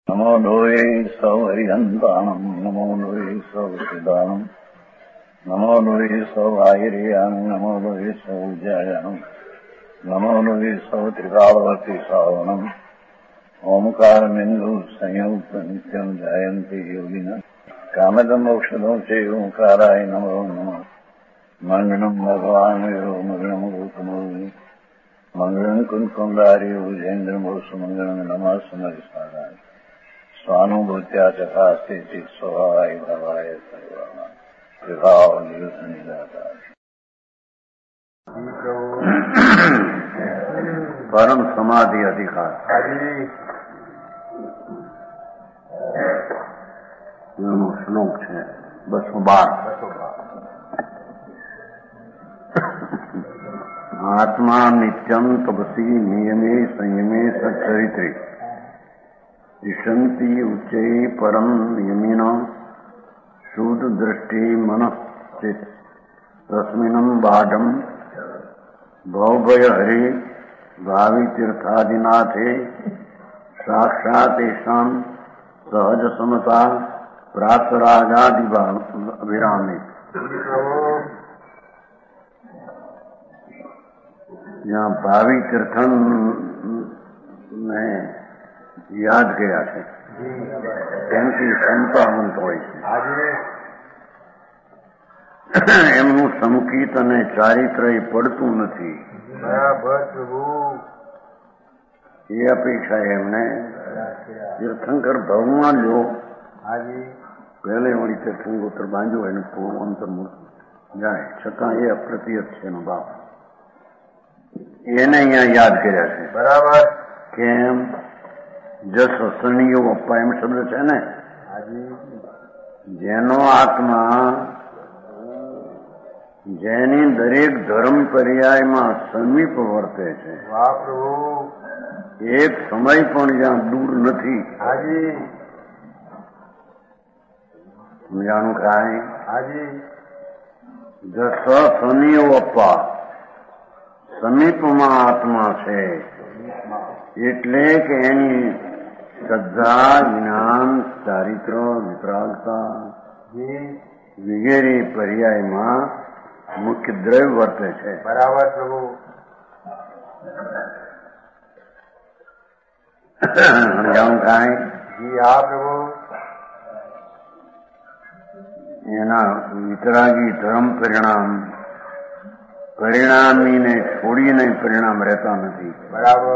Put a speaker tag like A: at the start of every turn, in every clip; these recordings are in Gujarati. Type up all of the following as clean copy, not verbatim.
A: नमो लोये सौहरिहन्ताणम् नमो लोये सौचिदानम् नमो लोये सौभागिर्यानम् नमो लोये सौजायानम् नमो लोये सौत्रिकालवती सावनम् ओंकारमिन्दु संयुक्त नित्यम् जयन्ति योगिनः कामदमोक्षदं च ओंकाराय नमो नमः मङ्गलम् भगवान् विरो मङ्गलम् रूपमोहि मङ्गलम् कुन्कुण्डारि भुजेन्द्रमोसुमङ्गलम् नमः समरिसाराय स्वानुभूत्या चकास्ते स्वभावाय भवाय सर्वाणां विभाव निरुद्ध निराकार परम समाधि अधिकार એનો શ્લોક છે 212 આત્મા નિત્યમ તપસી નિયમે સંયમે સચ્ચરિત્રે ઈશંતિ ઉચ્ચૈ પરમ નિયમિન શુદ્ધ દૃષ્ટિ મનશ્ચિત તસ્મિન્નમ બાઢમ ભવભય હરે ભાવિ તીર્થાદિનાથે સાક્ષાત એષાં સહજ સમતા પ્રાતરાગાદિ વિરામે यहाँ भावी तीर्थन ने યાદ કર્યા છે તેનાથી સંતાવંત હોય છે એમનું સંકિત અને ચારિત્ર્ય પડતું નથી એ અપેક્ષા એમને તીર્થંકર ભવમાં લ્યો પહેલે વળી તીર્થંકોત્ર બાંધ્યો એને થોડું અંતર જાય છતાં એ અપ્રતિહત છે એનો ભાવ એને અહીંયા યાદ કર્યા છે બરાબર કેમ જસ સનીયો અપ્પા એમ શબ્દ છે ને જેનો આત્મા જેની દરેક ધર્મ પર્યાયમાં સમીપ વર્તે છે એક સમય પણ જ્યાં દૂર નથી સમજાણું કાંઈ જસ સનીયો અપ્પા સમીપમાં આત્મા છે એટલે કે એની શ્રદ્ધા જ્ઞાન ચારિત્ર વિતરાગતા વગેરે પર્યાયમાં મુખ્ય દ્રવ્ય વર્તે છે બરાબર પ્રભુ સમજાવું કાંઈ હા પ્રભુ એના વિતરાગી ધર્મ પરિણામીને છોડીને પરિણામ રહેતા નથી બરાબર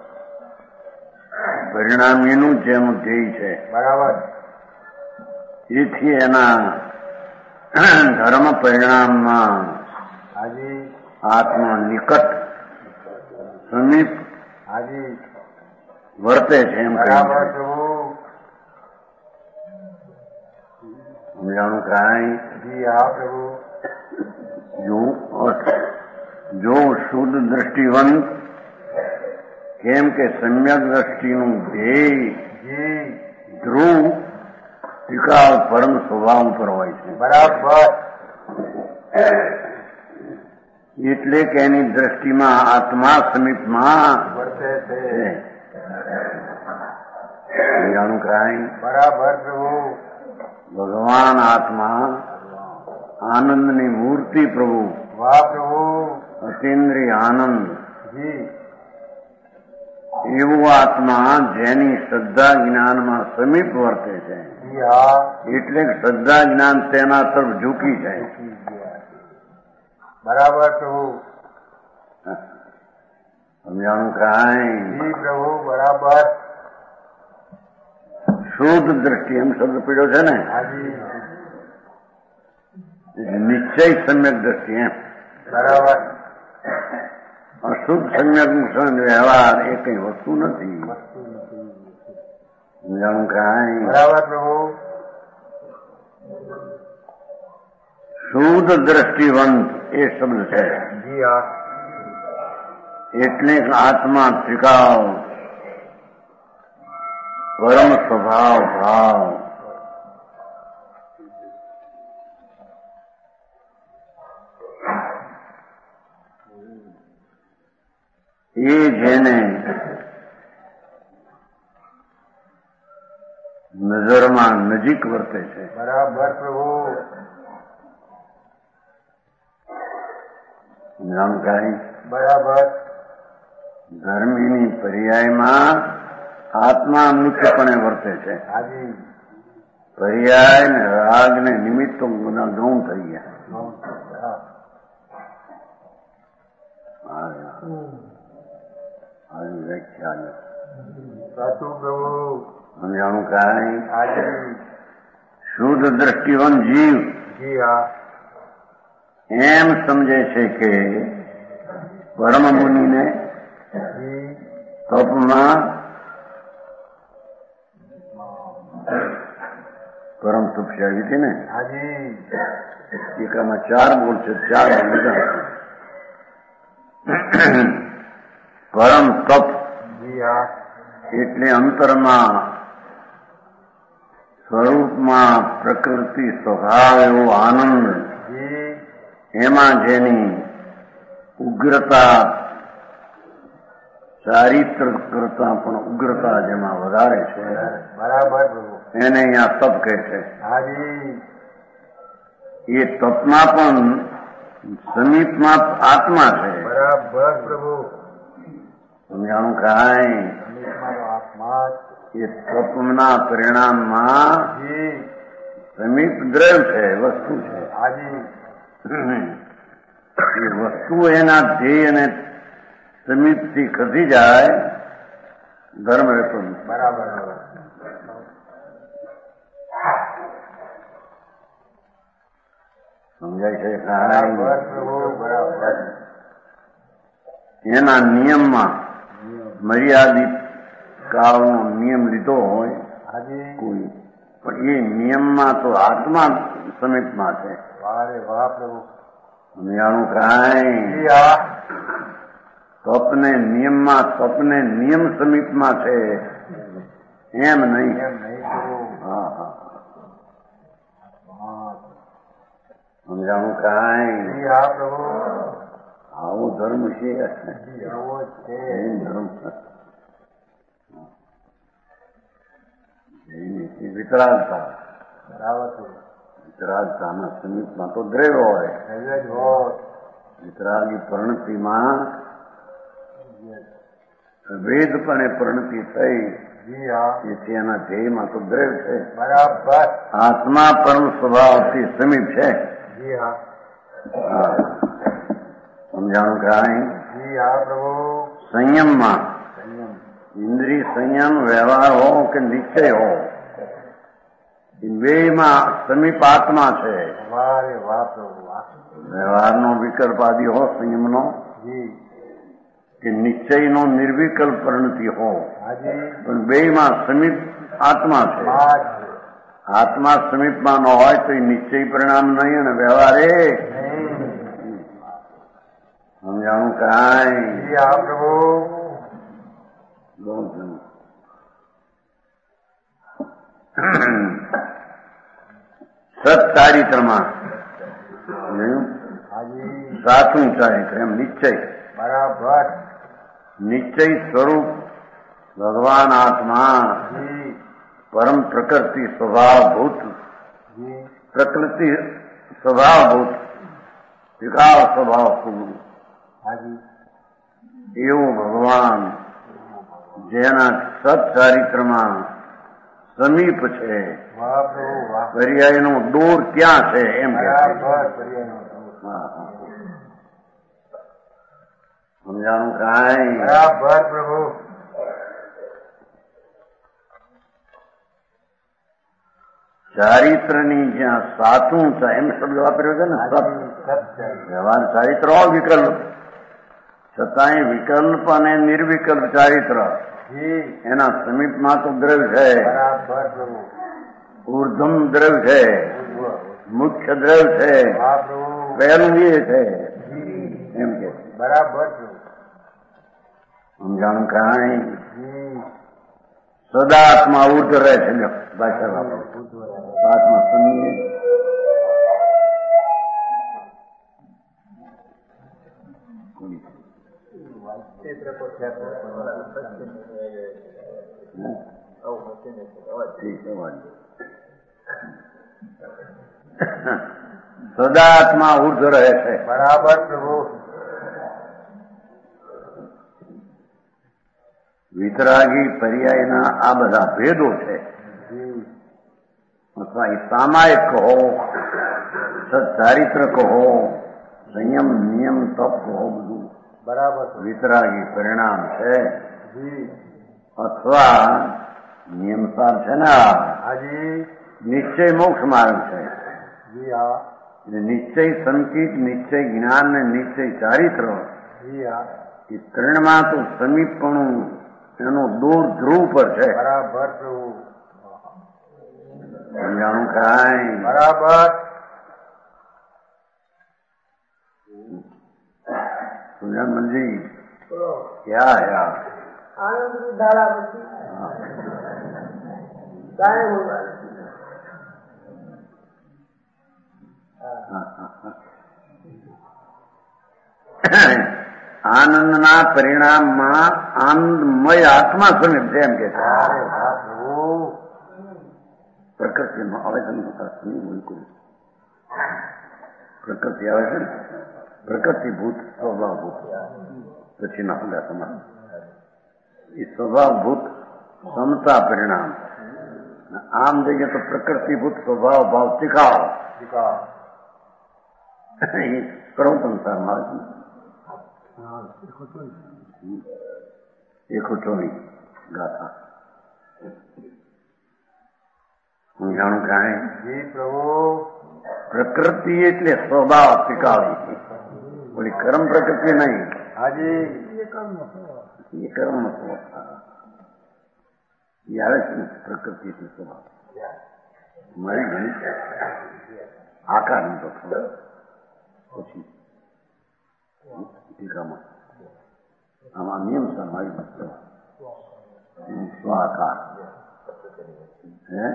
A: પરિણામીનું જેનું ધ્યેય છે બરાબર એથી એના ધર્મ પરિણામમાં આત્મા નિકટ સમીપ વર્તે છે એમ બરાબર સમજાણું કાંઈ હા પ્રભુ જો શુદ્ધ દ્રષ્ટિવંત કેમ કે સમ્યક દ્રષ્ટિનું ધ્યેય ધ્રુવ ટીકાવ પરમ સ્વભાવ પર હોય છે બરાબર એટલે કે એની દ્રષ્ટિમાં આત્મા સમીપમાં વર્તે છે જાણું કાંઈ બરાબર પ્રભુ ભગવાન આત્મા આનંદની મૂર્તિ પ્રભુ વાહ પ્રભુ અતિન્દ્રિય આનંદ એવું આત્મા જેની શ્રદ્ધા જ્ઞાનમાં સમીપ વર્તે છે એટલે શ્રદ્ધા જ્ઞાન તેના તરફ ઝૂકી જાય બરાબર પ્રભુ સમજાણું કાંઈ પ્રભુ બરાબર શુદ્ધ દ્રષ્ટિ એમ શબ્દ પીડ્યો છે ને નિશ્ચય સમ્યક દ્રષ્ટિ એમ બરાબર અશુદ્ધ સમ્યક વ્યવહાર એ કઈ વસ્તુ નથી સમજાણું કાંઈ બરાબર પ્રભુ શુદ્ધ દ્રષ્ટિવંત એ શબ્દ છે એટલે આત્મા ત્રિકાવ પરમ સ્વભાવ ભાવ એ જેને નજરમાં નજીક વર્તે છે.
B: બરાબર પ્રભુ.
A: જાણકારી
B: બરાબર.
A: ધર્મીની પર્યાયમાં આત્મા મુખ્યપણે વર્તે છે.
B: હાજી.
A: પર્યાય ને રાગ ને નિમિત્તો બધા ગૌણ થઈ ગયા. આવી વ્યાખ્યા
B: સાચું પ્રભુ.
A: સમજાણું કાંઈ
B: હાજી.
A: શુદ્ધ દ્રષ્ટિવન જીવ
B: જી હા.
A: એમ સમજે છે કે પરમ મુનિને
B: જી.
A: તપમાં પરમ તપસ્યા આવી હતી ને,
B: હાજી.
A: એકામાં 4 બોલ છે, 4 લીધા. પરમ તપ
B: જી હા.
A: એટલે અંતરમાં સ્વરૂપમાં પ્રકૃતિ સ્વભાવ એવો આનંદ,
B: જી.
A: એમાં જેની ઉગ્રતા ચારિત્ર કરતા પણ ઉગ્રતા જેમાં વધારે છે,
B: બરાબર પ્રભુ.
A: એને અહીંયા તપ કહે છે.
B: હાજી.
A: એ તપમાં પણ સમીપમાં આત્મા છે.
B: બરાબર પ્રભુ.
A: સમજાણું કાંઈ
B: મારો આત્મા.
A: એ તપના પરિણામમાં
B: જી.
A: સમીપ દ્રવ્ય છે, વસ્તુ છે.
B: હાજી.
A: એ વસ્તુ એના ધ્યેય અને સમીપથી ખસી જાય, ધર્મ રહેતો નથી.
B: બરાબર.
A: સમજાય છે
B: બરાબર પ્રભુ. બરાબર.
A: એના નિયમમાં મર્યાદિત કાળનો નિયમ લીધો હોય
B: હાજી.
A: કોઈ, પણ એ નિયમમાં તો આત્મા સમીપમાં છે.
B: વાહ રે વાહ પ્રભુ.
A: સમજાણું કાંઈ
B: જી હા.
A: તપને નિયમમાં, તપને નિયમ સમીપમાં છે એમ નહીં.
B: એમ નહીં પ્રભુ.
A: હા હા,
B: હા.
A: સમજાણું કાંઈ
B: જી હા પ્રભુ.
A: આવો ધર્મ છે.
B: જી આવો જ છે.
A: જૈન ધર્મ વિતરાગતા,
B: બરાબર છે.
A: વિતરાગતાના સમીપમાં તો દ્રવ્ય હોય.
B: એટલે જ હોત.
A: વિતરાગી પરિણતિમાં વેદપણે પરિણતિ થઈ,
B: જી હા.
A: એથી એના ધ્યેયમાં તો દ્રવ્ય છે.
B: બરાબર.
A: આત્મા પરમ સ્વભાવથી સમીપ છે.
B: જી હા.
A: હા. સમજાણું કાંઈ
B: જી હા પ્રભુ.
A: સંયમમાં
B: સંયમ.
A: ઇન્દ્રિય સંયમ, વ્યવહાર હો કે નિશ્ચય હો, એ બેયમાં સમીપ આત્મા છે.
B: વાહ રે વાહ પ્રભુ. વાહ.
A: વ્યવહારનો વિકલ્પ આદિ હો, સંયમનો
B: જી.
A: કે નિશ્ચયનો નિર્વિકલ્પ પરિણતિ હો,
B: હાજી.
A: પણ બેયમાં સમીપ આત્મા છે.
B: વાહ છે.
A: આત્મા સમીપમાં ન હોય તો એ નિશ્ચય પરિણામ નહીં અને વ્યવહાર એ
B: નહીં.
A: સમજાણું કાંઈ
B: જી હા પ્રભુ.
A: બહુ ઘણું. સત્ચારિત્રમાં જોયું?
B: હાજી.
A: સાચું ચારિત્ર એમ નિશ્ચય.
B: બરાબર.
A: નિશ્ચય સ્વરૂપ ભગવાન આત્મા
B: જી.
A: પરમ પ્રકૃતિ સ્વભાવભૂત,
B: જી.
A: પ્રકૃતિ સ્વભાવભૂત વિકાસ સ્વભાવ પૂરું
B: હાજી.
A: એવું ભગવાન જેના સત્ચારિત્રમાં સમીપ છે,
B: વાહ પ્રભુ. વાહ.
A: પર્યાયનો દૂર ક્યાં છે એમ કે છે.
B: બરાબર. પર્યાયનો.
A: હા, હા. સમજાણું કાંઈ
B: બરાબર પ્રભુ.
A: ચારિત્રની જ્યાં સાચું છે એમ શબ્દ વાપર્યો છે ને, સત.
B: સત્ય.
A: વ્યવહાર ચારિત્ર વિકલ્પ, છતાંય વિકલ્પ અને નિર્વિકલ્પ ચારિત્ર
B: જી.
A: એના સમીપમાં તો દ્રવ્ય છે.
B: બરાબર પ્રભુ.
A: ઉર્ધમ દ્રવ્ય છે, મુખ્ય દ્રવ્ય છે,
B: વાહ પ્રભુ.
A: પહેલું એ છે
B: જી.
A: એમ કે છે.
B: બરાબર પ્રભુ.
A: સમજાણું કાંઈ
B: જી.
A: સદા આત્મા ઉર્ધ રહે છે. લ્યો, ભાષા વાપરો. આત્મા સમજે ठीक है સદાત્મા ઉર્ધ રહે છે.
B: બરાબર પ્રભુ.
A: વિતરાગી પર્યાયના આ બધા ભેદો છે. અથવા એ સામાયિક કહો, સચ્ચારિત્ર કહો, સંયમ નિયમ તપ કહો, બધું
B: બરાબર
A: વિતરાગી પરિણામ છે. અથવા નિયમસાર છે ને
B: હાજી
A: નિશ્ચય મોક્ષ માર્ગ છે.
B: જી હા
A: નિશ્ચય સંકિત, નિશ્ચય જ્ઞાન ને નિશ્ચય ચારિત્ર
B: જી હા
A: એ ત્રણમાં તો સમીપણું એનો દૂર ધ્રુવ પર છે.
B: બરાબર પ્રભુ.
A: સમજાણું કાંઈ?
B: બરાબર.
A: સુજાનજી ક્યાં યાર
C: આનંદ की धारा बची गाय होगा.
A: આનંદના પરિણામમાં આનંદમય આત્મા સમીપ છે એમ કે છે.
B: અરે વાહ પ્રભુ.
A: પ્રકૃતિનો આવે છે ને બિલકુલ પ્રકૃતિ આવે છે ને પ્રકૃતિભૂત સ્વભાવભૂત પછીના પગા સમાન એ સ્વભાવભૂત સમતા પરિણામ. આમ જઈએ તો પ્રકૃતિભૂત સ્વભાવ ભાવ તિકાવ એ ક્રમ સંસારમાં આવે છે. 124 ગાથા હું જાણું કાંઈ?
B: જી પ્રભુ.
A: પ્રકૃતિ એટલે સ્વભાવ ટીકાવી, બોલી કર્મ પ્રકૃતિ નહીં.
B: હાજી
A: એ કર્મ સ્વભાવ એ આવે છે ને પ્રકૃતિથી સ્વભાવ મળી ગઈ આકાર નતો થયો પછી ટીકામાં આમાં નિયમ સર મારી સ્વાકાર હે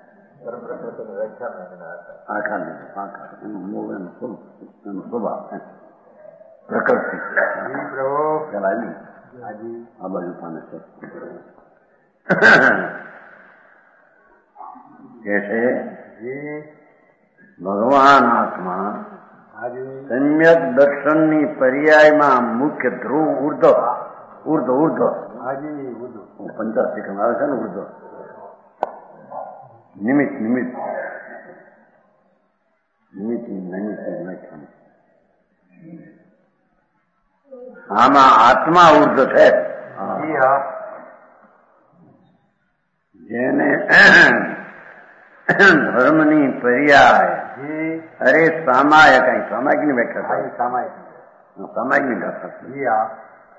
A: આકાર લીધો આકાર એનું મૂળ એનું સ્વરૂપ એનો સ્વભાવ પ્રકૃતિ
B: જી પ્રભુ.
A: પેલા આવી
B: હાજી
A: આ બાજુ પાને છે કે છે
B: જી
A: ભગવાન આત્મા
B: હાજી
A: સમ્યક દર્શનની પર્યાયમાં મુખ્ય ધ્રુવ ઉર્ધ ઉર્ધ ઉર્ધ
B: હાજી બધું
A: 50 સેકન્ડ આવે છે ને ઉર્ધ નિમિત્ત નિમિત્ત નિમિત્ત નિમિત્ત નાખ્યું. આમાં આત્મા ઉર્ધ છે.
B: જી હા
A: જેને ધર્મની પર્યાય
B: જી
A: અરે સામાયિક અહીં સામાયિકની વ્યાખ્યા
B: હાજી સામાયિક
A: સામાયિકની વ્યાખ્યા
B: જી હા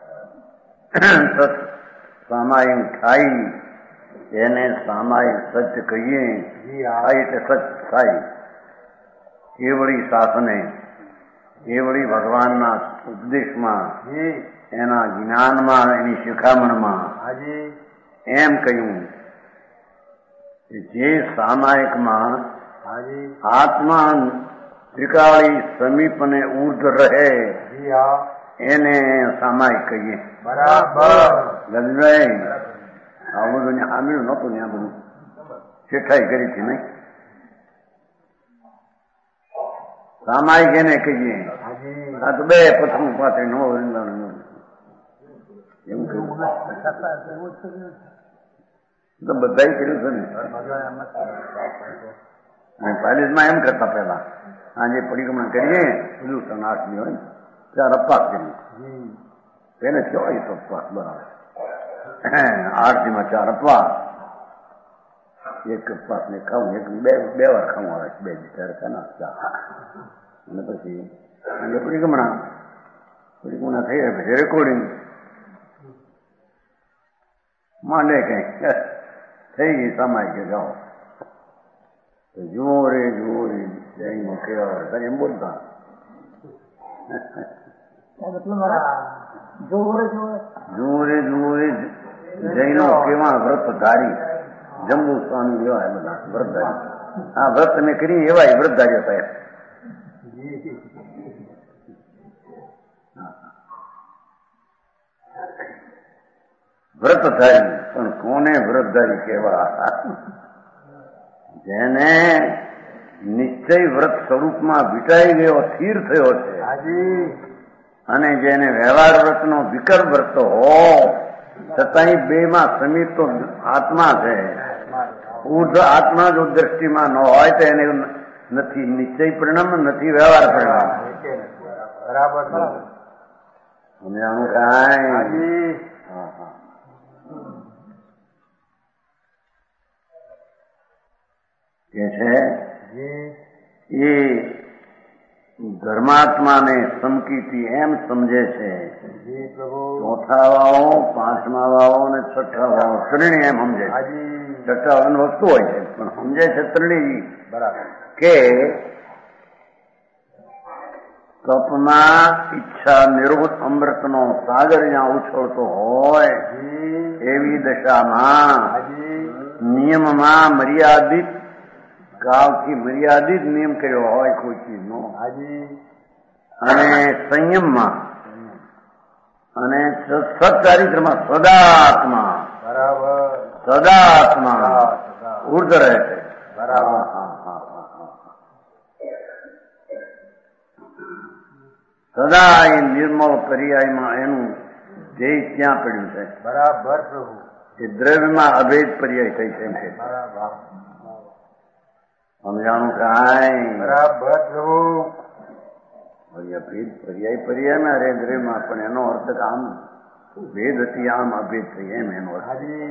A: સામાયિક થાય એને સામાયિક સત્ય કહીએ.
B: જી હા
A: થાય એટલે સત્ય થાય. કેવળી શાસને કેવળી ભગવાનના ઉપદેશમાં
B: જી
A: એના જ્ઞાનમાં એની શિખામણમાં
B: હાજી
A: એમ કહ્યું કે જે સામાયિકમાં
B: હાજી
A: આત્મા ત્રિકાળી સમીપ અને ઉર્ધ રહે
B: જી હા
A: એને સામાયિક કહીએ.
B: બરાબર.
A: ગજભાઈ આ બધું સાંભળ્યું નહોતું ને આ બધું શેઠાઈ કરી હતી નહીં. સામાયિક એને કહીએ.
B: હાજી
A: આ તો બે પથરું પાથરી નો વૃંદાવન એમ કહ્યું તો બધા કર્યું છે ને. અને પાલિશમાં એમ કરતા પેલા આજે પરિક્રમા કરીએ બધું 8 હોય ને 4 અપવાસ કરીએ.
B: જી
A: પેલે કયો એ તો અપવાસ બરાબર 8 માં 4 અપવાસ. એક અપવાસ ને ખાવું એક બે વાર ખાવું આવે 2 ત્યારે ખાના 4 અને પછી આજે પરિક્રમા થઈ પછી રેકોર્ડિંગ માંડે કઈ થઈ ગઈ સમાય કે જાઓ જુઓ રે જઈને કેવા એમ બોલતા જુઓ રે જૈનો કેવા વ્રત ધારી જંબુ સ્વામી જેવા બધા વ્રતધારી. આ વ્રત તમે કરી એવા વ્રતધાર્ય થયા. વ્રતધારી. પણ કોને વ્રતધારી કહેવા? જેને નિશ્ચય વ્રત સ્વરૂપમાં વિટાઈ ગયો, સ્થિર થયો છે.
B: હાજી.
A: અને જેને વ્યવહાર વ્રતનો વિકલ્પ વ્રત હો છતાંય બેમાં સમીપ તો આત્મા છે. ઉર્ધ આત્મા જો દ્રષ્ટિમાં ન હોય તો એને નથી નિશ્ચય પરિણામ, નથી વ્યવહાર પરિણામ.
B: બરાબર.
A: સમજાણું કાંઈ?
B: હાજી.
A: કે છે એ ધર્માત્માને સમકીથી એમ સમજે છે. ચોથા વાળો, પાંચમા વાળો અને છઠ્ઠા વાળો ત્રણેય એમ સમજે છે. છઠ્ઠા વાળાની વસ્તુ હોય છે પણ સમજે છે ત્રણેય
B: બરાબર
A: કે કપમાં ઈચ્છા નિરોધ અમૃતનો સાગર જ્યાં ઉછળતો હોય એવી દશામાં નિયમમાં મર્યાદિત કાળથી મર્યાદિત નિયમ કર્યો હોય કોઈ ચીજનો, અને સંયમમાં અને સચ્ચારિત્રમાં સદાત્મા સદાત્મા ઉર્ધ રહે છે. સદા એ નિર્મળ પર્યાયમાં એનું ધ્યેય ક્યાં પડ્યું છે?
B: બરાબર પ્રભુ.
A: એ દ્રવ્યમાં અભેદ પર્યાય થઈ છે. સમજાણું કાંઈ?
B: બરાબર પ્રભુ.
A: અભેદ પર્યાય પર્યાયમાં અરે દ્રવ્યમાં, પણ એનો અર્થ આમ ભેદ હતી, આમ અભેદ થઈ એમ એનો અર્થ.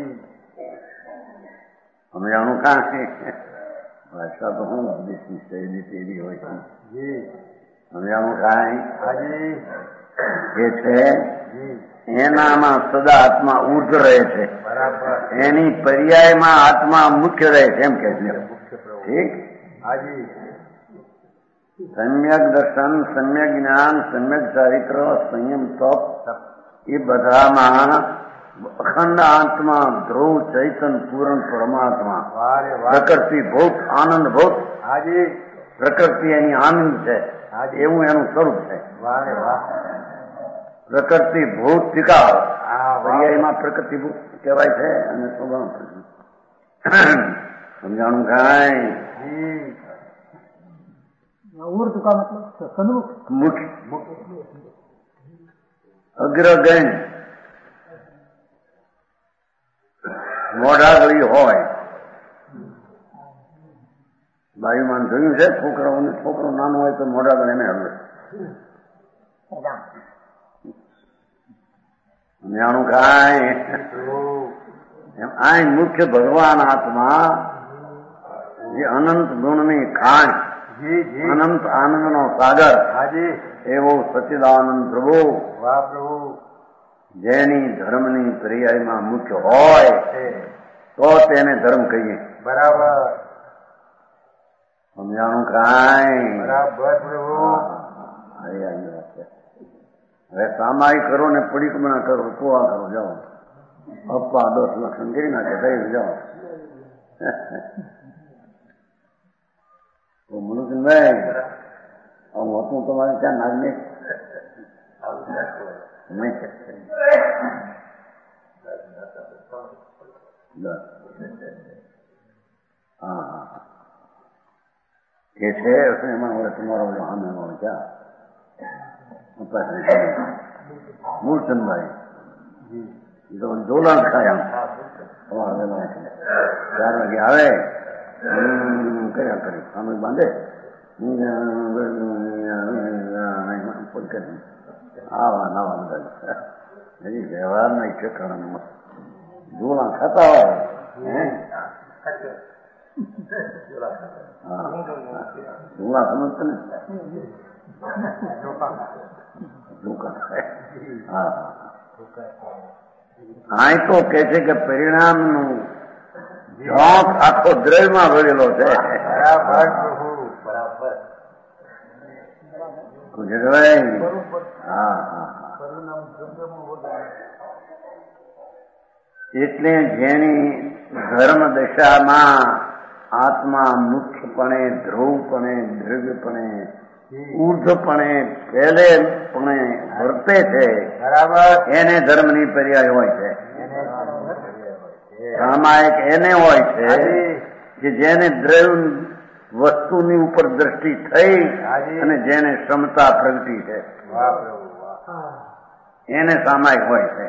A: સમજાણું કાંઈ? ભાષા તો હું દેશની શૈલી તેવી હોય છે. સમજાણું કાંઈ? એ છે એનામાં સદા આત્મા ઉર્ધ રહે છે. એની પર્યાયમાં આત્મા મુખ્ય રહે છે એમ કે છે. ઠીક. સમ્યક દર્શન, સમ્યક જ્ઞાન, સમ્યક ચારિત્ર, સંયમ તપ એ બધામાં અખંડ આત્મા, ધ્રુવ ચૈતન પૂર્ણ પરમાત્મા, પ્રકૃતિ ભૂત આનંદ ભૂત. પ્રકૃતિ એની આનંદ છે એવું એનું સ્વરૂપ છે. પ્રકૃતિ ભૂત ટીકા પર્યાયમાં પ્રકૃતિ ભૂત કહેવાય છે અને સ્વભાવ. સમજાણું કાંઈ? અગ્રગણ મોઢાગળી હોય. બાયુમાન જોયું છે છોકરાઓને, છોકરો નાનો હોય તો મોઢાગળ એને હવે સમજાણું કાંઈ? એમ આ મુખ્ય ભગવાન આત્મા જે અનંત ગુણની ખાણ, અનંત આનંદનો સાગર એવો સચ્ચિદાનંદ પ્રભુ જેની ધર્મની પર્યાયમાં મુખ્ય હોય તો તેને ધર્મ કહીએ.
B: બરાબર.
A: સમજાણું કાંઈ?
B: બરાબર પ્રભુ.
A: હવે સામાયિક કરો ને પડીકમણા કરો, કોવા કરો, જાઓ અપ્પા 10 લક્ષણ કરી નાખે થઈ જાઓ. મનુષ્યભાઈ હું હતું તમારે ત્યાં નાગને એ છે એમાં હવે તમારો સામે ક્યાં મૂળચંદભાઈ એ તો દોલન થાય આમ 4 વાગે આવે કર્યા કરે સામે બાંધે આવા નવા બધા હજી વ્યવહાર ના ઠેકાણા દોલા ખાતા હોય. દોલા સમજતો ને આ તો કે છે કે પરિણામનું જોક આખો દ્રવ્યમાં ભરેલો છે. એટલે જેની ધર્મ દશામાં આત્મા મુખ્યપણે, ધ્રુવપણે, દ્રવ્યપણે ઉર્ધપણે પહેલેપણે વર્તે છે
B: બરાબર
A: એને ધર્મની પર્યાય હોય છે. સામાયિક એને હોય છે કે જેને દ્રવ્ય વસ્તુની ઉપર દ્રષ્ટિ થઈ અને જેને ક્ષમતા પ્રગટી છે એને સામાયિક હોય છે.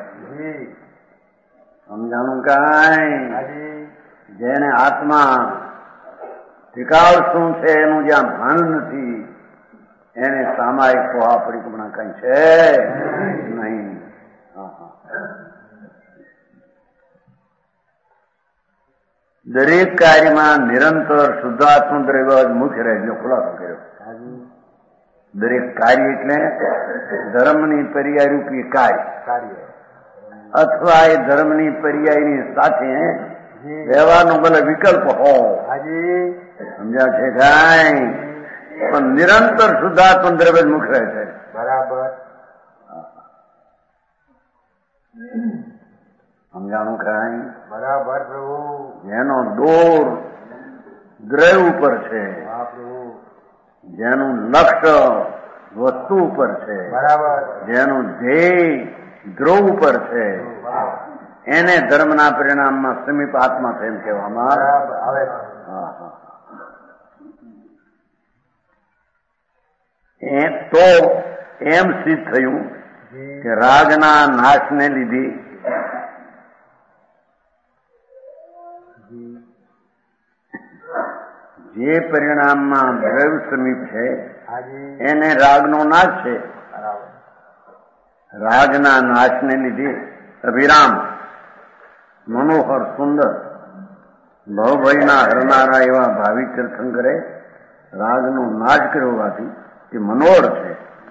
A: સમજાણું કાંઈ? જેને આત્મા ટિકાવ શું છે એનું જ્યાં ભાન નથી એને સામાયિક પોહા પરિક્રમણા કઈ છે નહીં. દરેક કાર્યમાં નિરંતર શુદ્ધાત્મ દ્રવ્ય મુખ્ય રહેજો. ખુલાસો કર્યો. દરેક કાર્ય એટલે ધર્મની પર્યાય રૂપી કાર્ય અથવા એ ધર્મની પર્યાયની સાથે વ્યવહારનો ભલે વિકલ્પ હો. સમજ્યા છે કાંઈ? પણ નિરંતર શુદ્ધાત્મ દ્રવ્ય મુખ રહે છે.
B: બરાબર
A: સમજાણું કાંઈ?
B: બરાબર પ્રભુ.
A: જેનો દોર દ્રવ્ય ઉપર છે, જેનું લક્ષ્ય વસ્તુ ઉપર છે,
B: બરાબર
A: જેનું ધ્યેય ધ્રુવ ઉપર છે એને ધર્મના પરિણામમાં સમીપ આત્મા છે એમ કહેવામાં
B: આવે.
A: તો એમ સિદ્ધ થયું કે રાગના નાશને લીધે જે પરિણામમાં દ્રવ્ય સમીપ છે એને રાગનો નાશ છે. રાગના નાશને લીધે અભિરામ મનોહર સુંદર ભવભયના હરનારા એવા ભાવિ તીર્થંકરે રાગનો નાશ કર્યો હોવાથી તે મનોહર છે.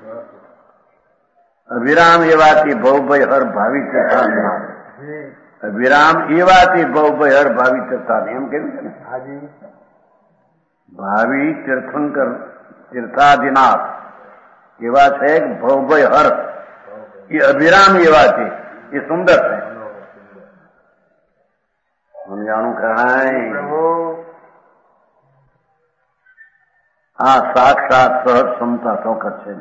A: અભિરામ એવાથી ભવભય હર ભાવિ તીર્થાન. અભિરામ એવાથી ભવભય હર ભાવિ તીર્થાન એમ કેવું છે ને. ભાવિ તીર્થંકર તીર્થાધિનાથ એવા છે ભવભય હર. એ અભિરામ એવા છે, એ સુંદર છે. સમજાણું કાંઈ? આ સાક્ષાત સહજ ક્ષમતા ચોક્કસ છે.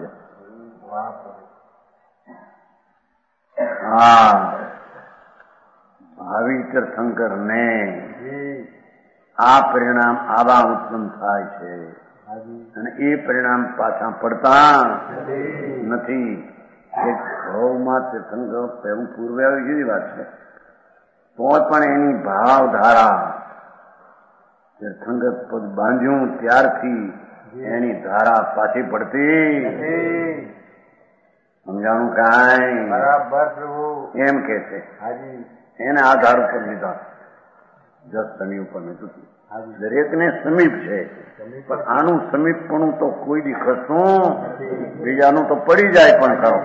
A: હા, ભાવિ તીર્થંકર ને આ પરિણામ આવા ઉત્પન્ન થાય છે અને એ પરિણામ પાછા પડતા નથી. એક ભાવમાં તીર્થંકર પહેલું પૂર્વે આવી જુદી વાત છે તો પણ એની ભાવધારા તીર્થંકર પદ બાંધ્યું ત્યારથી એની ધારા પાછી પડતી. સમજાણું કાંઈ?
B: બરાબર પ્રભુ.
A: એમ કે છે એને આધાર ઉપર લીધા. જસ સમી ઉપર નથી. દરેકને સમીપ છે પણ આનું સમીપપણું તો કોઈ દી ખસતું બીજાનું તો પડી જાય પણ ખરો.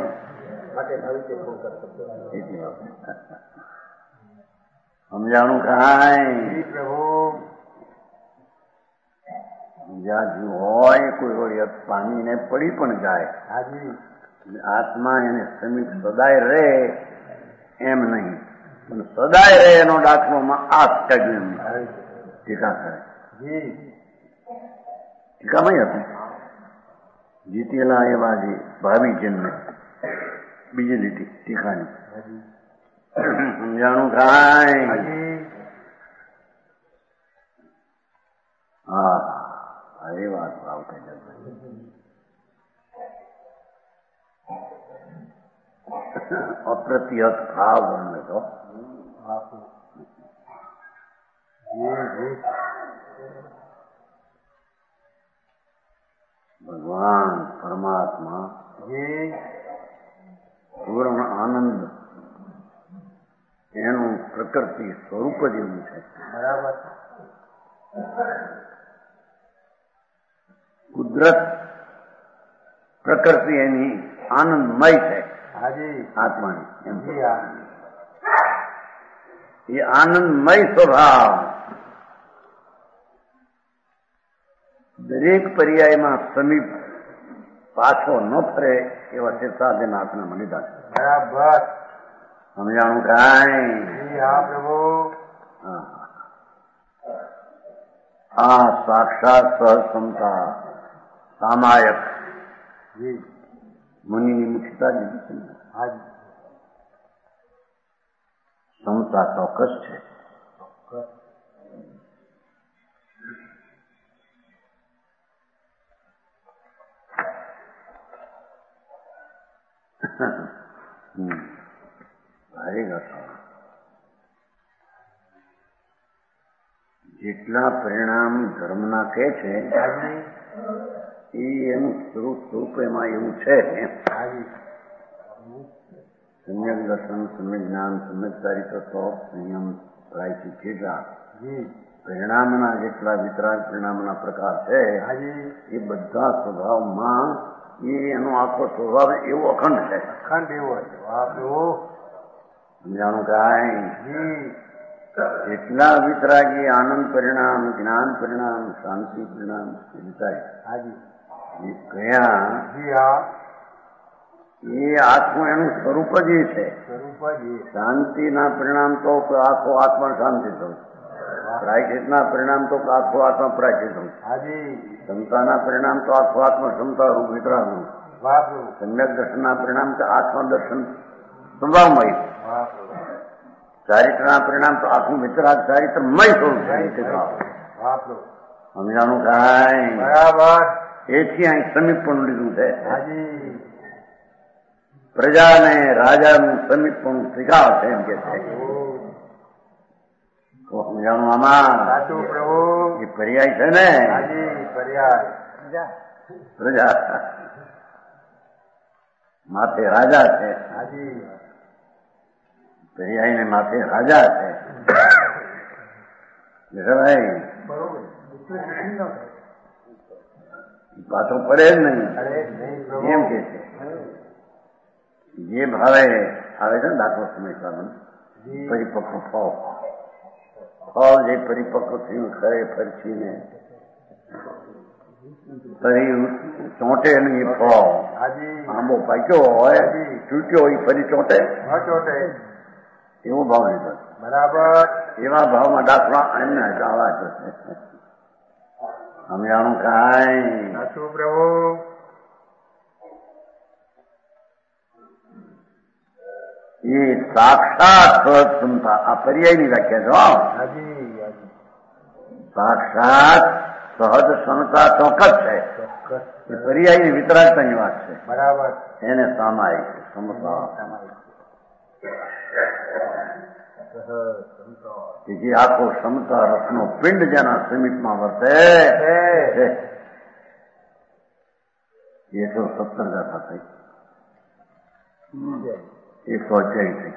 A: સમજાણું કાંઈ? જ્યાં જીવ હોય કોઈ વળી પાણીને પડી પણ જાય આત્મા એને સમીપ સદાય રહે એમ નહીં, પણ સદાય રહે એનો દાખલોમાં આ કાઢ્યું એમ ટીકા કરે. ટીકામાં હતું જીતેલા એવા જે ભાવિ જન્મે બીજી લીટી ટીકાની. સમજાણું કાંઈ? હા, એ વાત ભાવ થઈ જશે. અપ્રતિહત ભાવ વર્ણવે તો ભગવાન પરમાત્મા પૂર્ણ આનંદ એનું પ્રકૃતિ સ્વરૂપ જ એવું છે.
B: બરાબર.
A: કુદરત પ્રકૃતિ એની આનંદમય છે આત્માની. એમ એ આનંદમય સ્વભાવ દરેક પર્યાયમાં સમીપ પાછો ન ફરે એવા તીર્થાધિનાથને મળી જાય.
B: બરાબર.
A: સમજાણું કાંઈ?
B: હા પ્રભુ.
A: આ સાક્ષાત સહજ ક્ષમતા સામાયક
B: જી
A: મુનિની મુખ્યતા દીધી છે ને.
B: હાજી
A: ક્ષમતા ચોક્કસ છે. ભારી ગાથા. જેટલા પરિણામ ધર્મના કહે છે એ એનું સ્વરૂપ એમાં એવું છે. સમ્યક દર્શન, સમ્યક જ્ઞાન, સમ્યક ચારિત્ર, તપ, સંયમ, પ્રાયશ્ચિત જેટલા પરિણામના જેટલા વિતરાગ પરિણામના પ્રકાર છે એ બધા સ્વભાવમાં એનો આખો સ્વભાવ એવો અખંડ છે.
B: ખંડ એવો છે. વાહ પ્રભુ.
A: સમજાણું કાંઈ? જેટલા વિતરાગી આનંદ પરિણામ, જ્ઞાન પરિણામ, શાંતિ પરિણામ
B: હાજી
A: એ કયા
B: જી હા
A: એ આત્મા એનું સ્વરૂપ જ એ છે.
B: સ્વરૂપ જ એ.
A: શાંતિના પરિણામ તો આખો આત્મા શાંતિ થયું, પ્રાયશ્ચિતના પરિણામ તો આખો આત્મા પ્રાયશ્ચિત થયું,
B: હાજી
A: ક્ષમતાના પરિણામ તો આખો આત્મા ક્ષમતા રૂપ વિતરાગનું,
B: વાહ પ્રભુ.
A: સમ્યક દર્શનના પરિણામ તો આત્મા દર્શન સ્વભાવમય,
B: વાહ પ્રભુ.
A: ચારિત્રના પરિણામ તો આખું વિતરાગ ચારિત્રમય સ્વરૂપ છે.
B: વાહ પ્રભુ.
A: સમજાણું કાંઈ?
B: બરાબર.
A: એથી અહીં સમીપ પણ લીધું છે.
B: હાજી
A: પ્રજાને રાજાનું સમીપ પણ સ્વીકાર છે એમ કે છે. તો સમજાણું આમાં?
B: સાચું પ્રભુ.
A: એ પર્યાય છે ને.
B: હાજી પર્યાય.
A: પ્રજા માથે રાજા છે.
B: હાજી
A: પર્યાય ને માથે રાજા છે. ભાઈ પાછો પડે જ નહીં એમ કે છે. જે ભાવે આવે છે ને દાખલો સમજવાનું પરિપક્વ ફળ જે પરિપક્વ થયું ખરે ફરચીને ફરી ચોંટે નહીં ફળ. આંબો પાક્યો હોય ચૂટ્યો હોય ફરી ચોંટે એવો ભાવ લીધો.
B: બરાબર.
A: એવા ભાવમાં દાખલા એમને આવા છે. સમજાણું કાંઈ?
B: સાચું પ્રભુ.
A: એ સાક્ષાત ક્ષમતા આ પર્યાયની વ્યાખ્યા છે.
B: હાજી હાજી
A: સાક્ષાત સહજ ક્ષમતા ચોક્કસ છે. એ પર્યાયની વિતરાગતાની વાત છે.
B: બરાબર.
A: એને સામાયિક ક્ષમતા કે જે આખો ક્ષમતા રસનો પિંડ જેના સમીપમાં વર્તે છે. 117 ગાથા થઈ, 128 થઈ,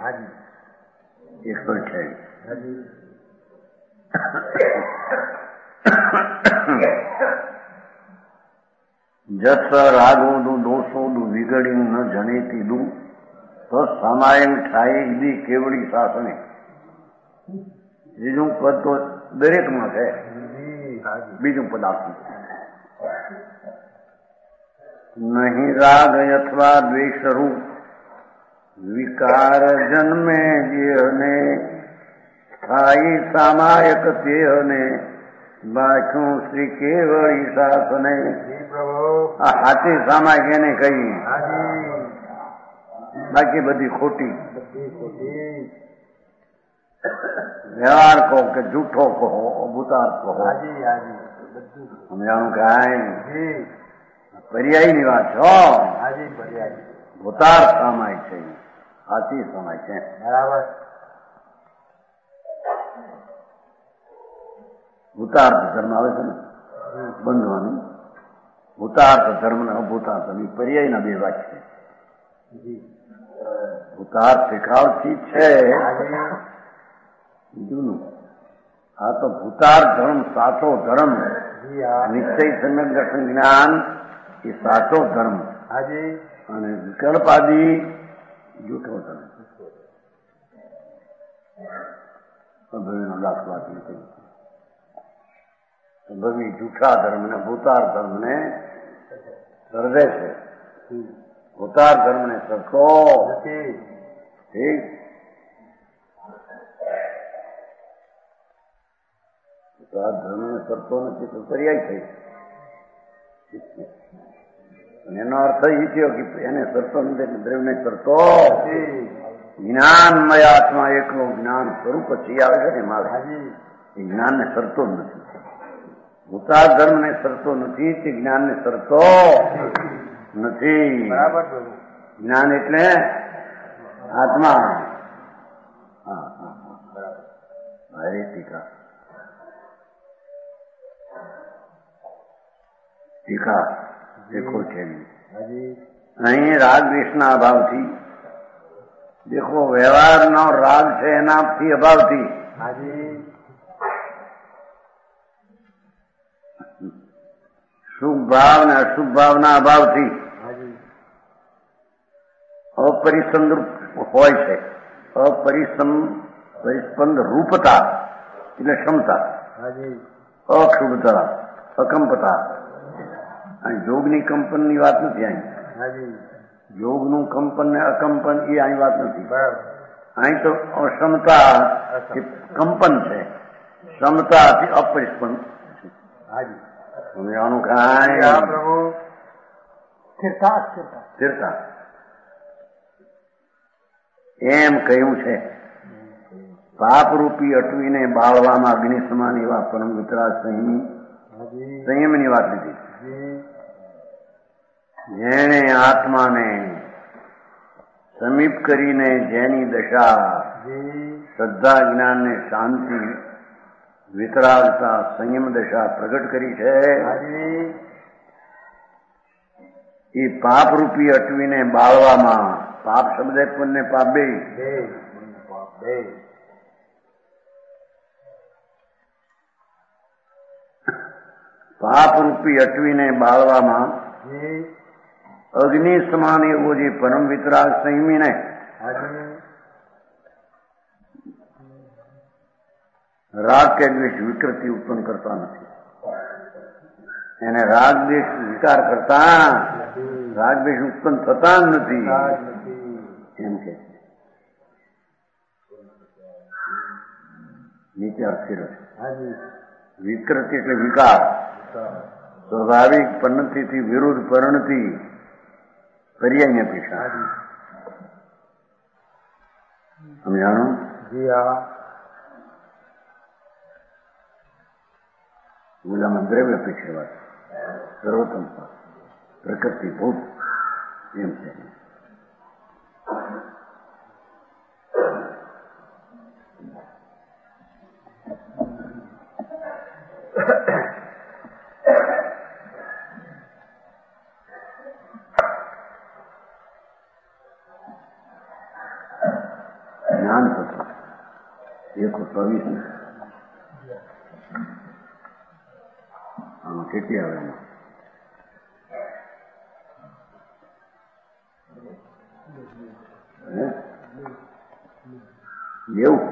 A: 128 જસ રાગોનું દોષોનું વિગડ્યું ન જણીતીદું તો સામાયણ થાય ઈદી કેવડી શાસને. બીજું પદ તો દરેકમાં છે, બીજું પદ આપ્યું નહીં. રાગ અથવા દ્વેષરૂપ વિકાર જન્મે જેને સ્થાયી સામાયક તેહને બાખ્યું શ્રી કેવળી શાસને. આ સાચી સામાયક એને કહી, બાકી બધી ખોટી. વ્યવહાર કહો કે જૂઠો કહો, ભૂતાર્થ કહો. સમજાણું કાંઈ? પર્યાયની વાત છો. ભૂતાર્થ સામાયિક છે, સાચી સામાયિક છે.
B: બરાબર.
A: ભૂતાર્થ ધર્મ આવે છે ને બંધવાનું. ભૂતાર્થ ધર્મ ને અભૂતાર્થ પર્યાયના બે વાક્ય છે. ભૂતાર્થ શીખાવતી છે જૂનું. આ તો ભૂતાર્થ ધર્મ સાચો ધર્મ. નિશ્ચય સમ્યક દર્શન જ્ઞાન એ સાચો ધર્મ અને વિકલ્પ આદિ જૂઠો ધર્મ. ભવિનો દાખલો આપી છે. ભવિ જૂઠા ધર્મ ને ભૂતાર્થ ધર્મ ને સર્વે છે. ભૂતાર્થ ધર્મ ને સરખો ઠીક. ભૂતાર્થ ધર્મ ને સરખો નથી તો પર્યાય થઈ. એનો અર્થ એ થયો કે એને સરતો નથી, દ્રવ્યને સરતો જ્ઞાનમય આત્મા એકલો જ્ઞાન સ્વરૂપ પછી આવે છે ને મારે એ જ્ઞાનને સરતો જ નથી. ભૂતા ધર્મને સરતો નથી, તે જ્ઞાનને સરતો નથી.
B: બરાબર.
A: જ્ઞાન એટલે આત્મા. હરે ટીકા ટીકા દેખો છે અહીં રાગ દ્વેષના અભાવથી, દેખો વ્યવહારનો રાગ છે એનાથી અભાવથી, શુભ ભાવ ને અશુભ ભાવના અભાવથી અપરિસંદ હોય છે. પરિસ્પંદ રૂપતા એટલે ક્ષમતા, અક્ષુભતા, અકંપતા. અહીં જોગની કંપનની વાત નથી. અહીં યોગનું કંપન ને અકંપન એ અહીં વાત નથી. અહીં તો અક્ષમતા કંપન છે, ક્ષમતાથી અપરિસ્પંદ. આનું કાંઈ સ્થિરતા એમ કહ્યું છે. પાપરૂપી અટવીને બાળવામાં અગ્નિ સમાન એવા પરમ વિતરાગ સંયમની વાત લીધી. જેણે આત્માને સમીપ કરીને જેની દશા શ્રદ્ધા, જ્ઞાન ને શાંતિ, વિતરાગતા, સંયમ દશા પ્રગટ કરી છે, એ પાપરૂપી અટવીને બાળવામાં, પાપ શબ્દ પુણ્ય પાપ બે, પાપરૂપી અટવીને બાળવામાં અગ્નિ સમાન એવો જે પરમ વિતરાગ સંયમીને રાગ કે દ્વેષ વિકૃતિ ઉત્પન્ન કરતા નથી. એને રાગ દ્વેષ વિકાર કરતા, રાગ દ્વેષ ઉત્પન્ન થતા જ નથી એમ કે છે. નીચે અક્ષર વિકૃતિ એટલે વિકાર, સ્વાભાવિક પરિણતિથી વિરુદ્ધ પરિણતિ, પર્યાય અપેક્ષા. સમજાણું? ઓલામાં દ્રવ્ય અપેક્ષા વાત, સર્વોત્તમ પ્રકૃતિ ભૂત એમ છે. જ્ઞાન સત્ર 124 આમાં કેટલી આવે? એવું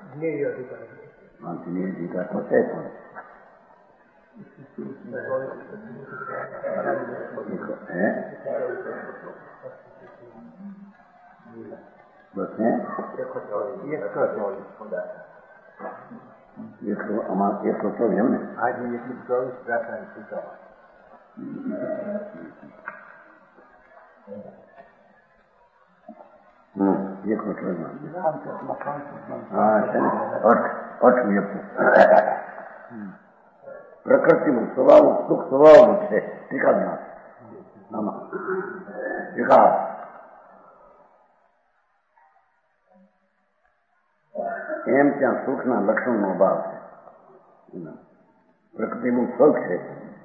A: અધિકાર તો છે પણ બસ આમાં 124 એમ ને?
B: હાજી 124 રાસાયણિક સૂચનો. પ્રકૃતિ સ્વભાવ સુખ સ્વભાવ છે. ટીકા એમ ત્યાં સુખના લક્ષણનો અભાવ છે. પ્રકૃતિનું સુખ છે,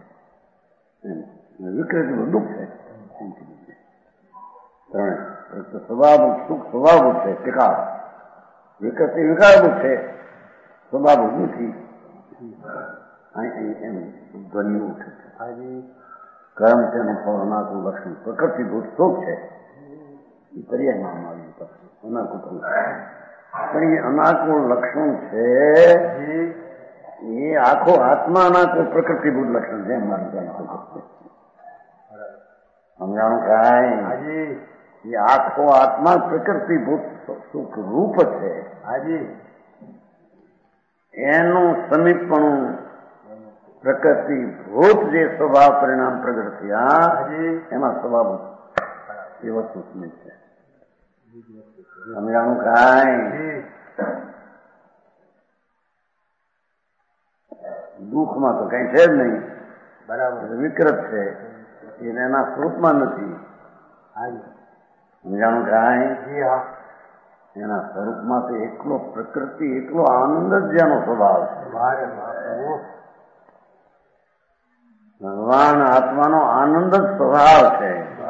B: વિકૃતિનું દુઃખ છે. સ્વભાવ સુખ સ્વભાવ છે, ટીકા વિકૃતિ વિકારભૂત છે, સ્વભાવ નથી. એમ ધ્વનિ ઉઠે છે. કર્મ છે અને અનાકુળ લક્ષણ પ્રકૃતિભૂત સુખ છે. એ પર્યાયમાં આવ્યું અનાકુળ પણ એ અનાકુળ લક્ષણ છે. એ આખો આત્મા અનાકુળ પ્રકૃતિભૂત લક્ષણ છે. સમજાણું કાંઈ? એ આખો આત્મા પ્રકૃતિભૂત સુખ રૂપ છે. એનું સમીપપણું પ્રકૃતિ ભૂત જે સ્વભાવ પરિણામ પ્રગટ થયા એમાં સ્વભાવ એ વસ્તુ સ્મિત છે. સમજાણું કાંઈ? દુઃખમાં તો કઈ છે જ નહીં. બરાબર. વિકૃત છે એને એના સ્વરૂપમાં નથી. સમજાણું કાંઈ? એના સ્વરૂપમાં તો એકલો પ્રકૃતિ એકલો આનંદ જ જેનો સ્વભાવ છે. ભગવાન આત્માનો આનંદ જ સ્વભાવ છે.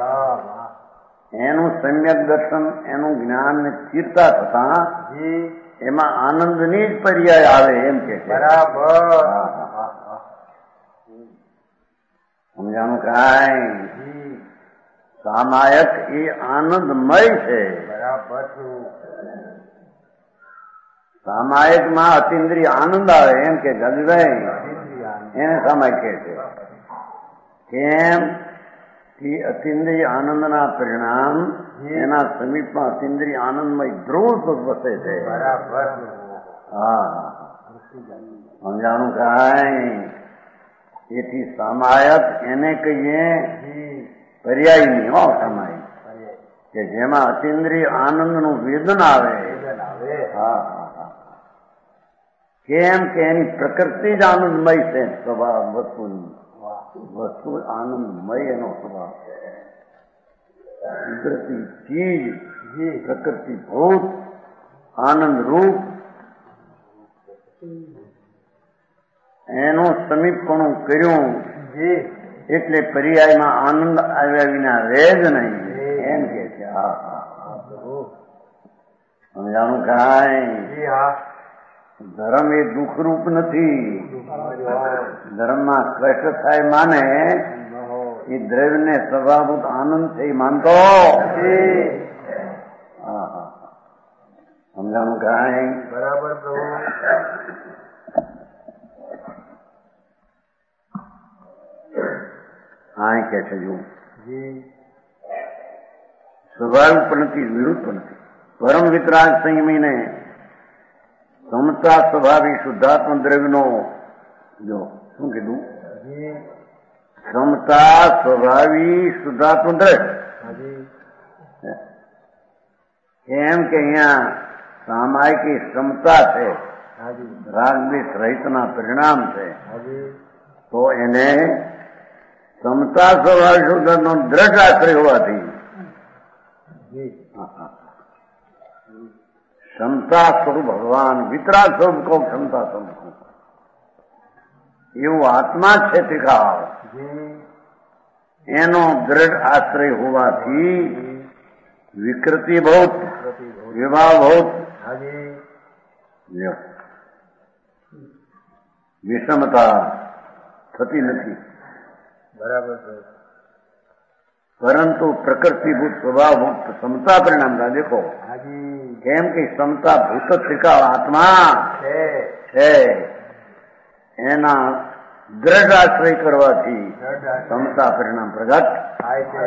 B: એનું સમ્યક દર્શન એનું જ્ઞાન ને સ્થિરતા થતા એમાં આનંદની જ પર્યાય આવે એમ કે છે. બરાબર. સમજાણું કાંઈ? સામાયક એ આનંદમય છે. બરાબર. સામાયકમાં અતિન્દ્રિય આનંદ આવે એમ કે ગજભાઈ એને સામાયિક કહે છે. કેમ કે અતિન્દ્રિય આનંદના પરિણામ એના સમીપમાં અતિન્દ્રિય આનંદમય ધ્રુવ વસે છે. બરાબર. હા, સમજાણું કાંઈ? એથી સામાયક એને કહીએ પર્યાય નહીં. હો, સામાયિક કે જેમાં અતિન્દ્રિય આનંદનું વેદન આવે. હા, કેમ કે એની પ્રકૃતિ જ આનંદમય છે. સ્વભાવ વસ્તુ આનંદમય એનો સ્વભાવ છે. કુદરતી ચીજ પ્રકૃતિ ભૂત આનંદ રૂપ એનું સમીપપણું કર્યું એટલે પર્યાયમાં આનંદ આવ્યા વિના રહે જ નહીં એમ કે છે. સમજાણું કાંઈ? ધર્મ એ દુઃખરૂપ નથી. ધર્મમાં કષ્ટ થાય માને એ દ્રવ્યને સ્વભાવભૂત આનંદ છે એ માનતો. સમજાણું કાંઈ? બરાબર. હા, કે છે જો સ્વાભાવિક પણ નથી, વિરુદ્ધ પણ નથી. પરમ વિતરાગ સંયમીને સમતા સ્વભાવી શુદ્ધાત્મ દ્રવ્યનો જો શું કીધું? સમતા સ્વભાવી શુદ્ધાત્મ દ્રવ્ય. કેમ કે અહીંયા સામાયિક ક્ષમતા છે, રાગદ્વેષ રહિતના પરિણામ છે. તો એને સમતા સ્વભાવી શુદ્ધનો દ્રઢ આશ્રય હોવાથી ક્ષમતા સ્વરૂપ ભગવાન વિતરાગ સ્વરૂપ કહો, ક્ષમતા સ્વરૂપ એવું આત્મા છે તિકાવ એનો દ્રઢ આશ્રય હોવાથી વિકૃતિ બહુ વિભાવ બહુ વિષમતા થતી નથી. બરાબર. પરંતુ પ્રકૃતિભૂત સ્વભાવભૂત ક્ષમતા પરિણામ દેખો. કેમ કે ક્ષમતા ભૂત શિકાવ આત્મા છે એના દ્રઢ આશ્રય કરવાથી ક્ષમતા પરિણામ પ્રગટ થાય છે.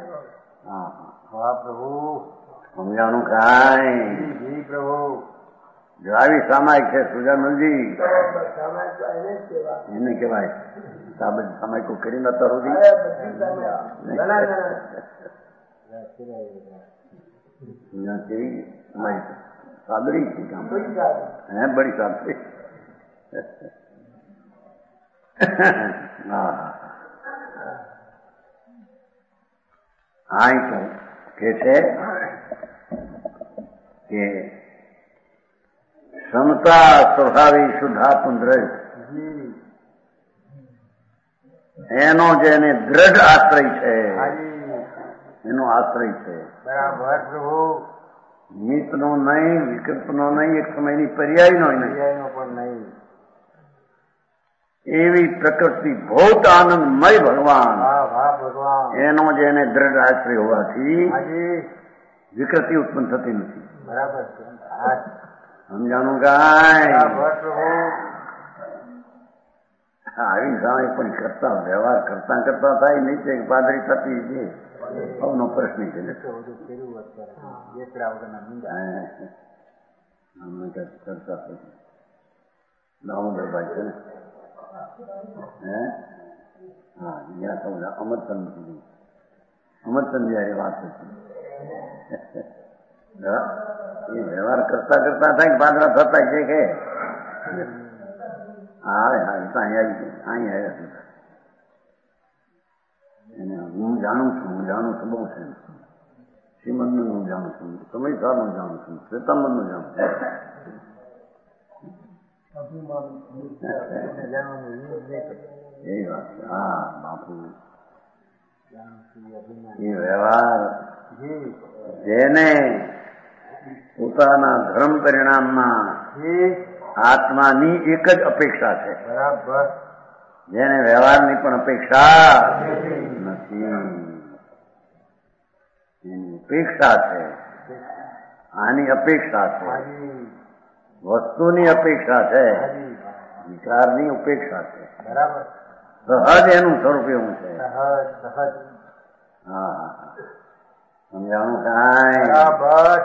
B: પ્રભુ સમજાણું કાંઈ? પ્રભુ જો આવી સામાયિક છે સુજાનંદજી એને કહેવાય સામાયિકો કરી નતા સુધી સાદરી હે બડી સાદરી. હા, તો કે છે કે ક્ષમતા સ્વભાવી શુદ્ધાત્મ દ્રવ્ય એનો જેને દ્રઢ આશ્રય છે એનો આશ્રય છે. બરાબર. પ્રભુ મિતનો નહીં, વિકલ્પનો નહીં, એક સમયની પર્યાયનો નહીં, એવી પ્રકૃતિ ભૌત આનંદમય ભગવાન એનો જેને દ્રઢ આશ્રય હોવાથી વિકૃતિ ઉત્પન્ન થતી નથી. બરાબર. સમજાણું કાંઈ? આવી સામે પણ કરતા વ્યવહાર કરતા કરતા થાય નહીં છે પાદરી થતી છે નો પ્રશ્ન છે. કરતા દામોદરભાઈ છે ને હે હા ત્યાં સમજ અમરચંદ અમરચંદ જયારે વાત હતી એ વ્યવહાર કરતા કરતા થાય કે પાદરા થતા છે કે હા હા તો અહીં આવ્યા એને હું જાણું છું બહુ છે શ્રીમંદનું હું જાણું છું સમયસારનું જાણું છું શ્વેતાંબરનું જાણું છું એ વાત છે હા બાપુ એ વ્યવહાર જેને પોતાના ધર્મ પરિણામમાં આત્માની એક જ અપેક્ષા છે બરાબર જેને વ્યવહારની પણ અપેક્ષા નથી એની અપેક્ષા છે આની અપેક્ષા છે વસ્તુની અપેક્ષા છે વિચારની ઉપેક્ષા છે બરાબર સહજ એનું સ્વરૂપ એવું છે હા સમજાણું કાંઈ બરાબર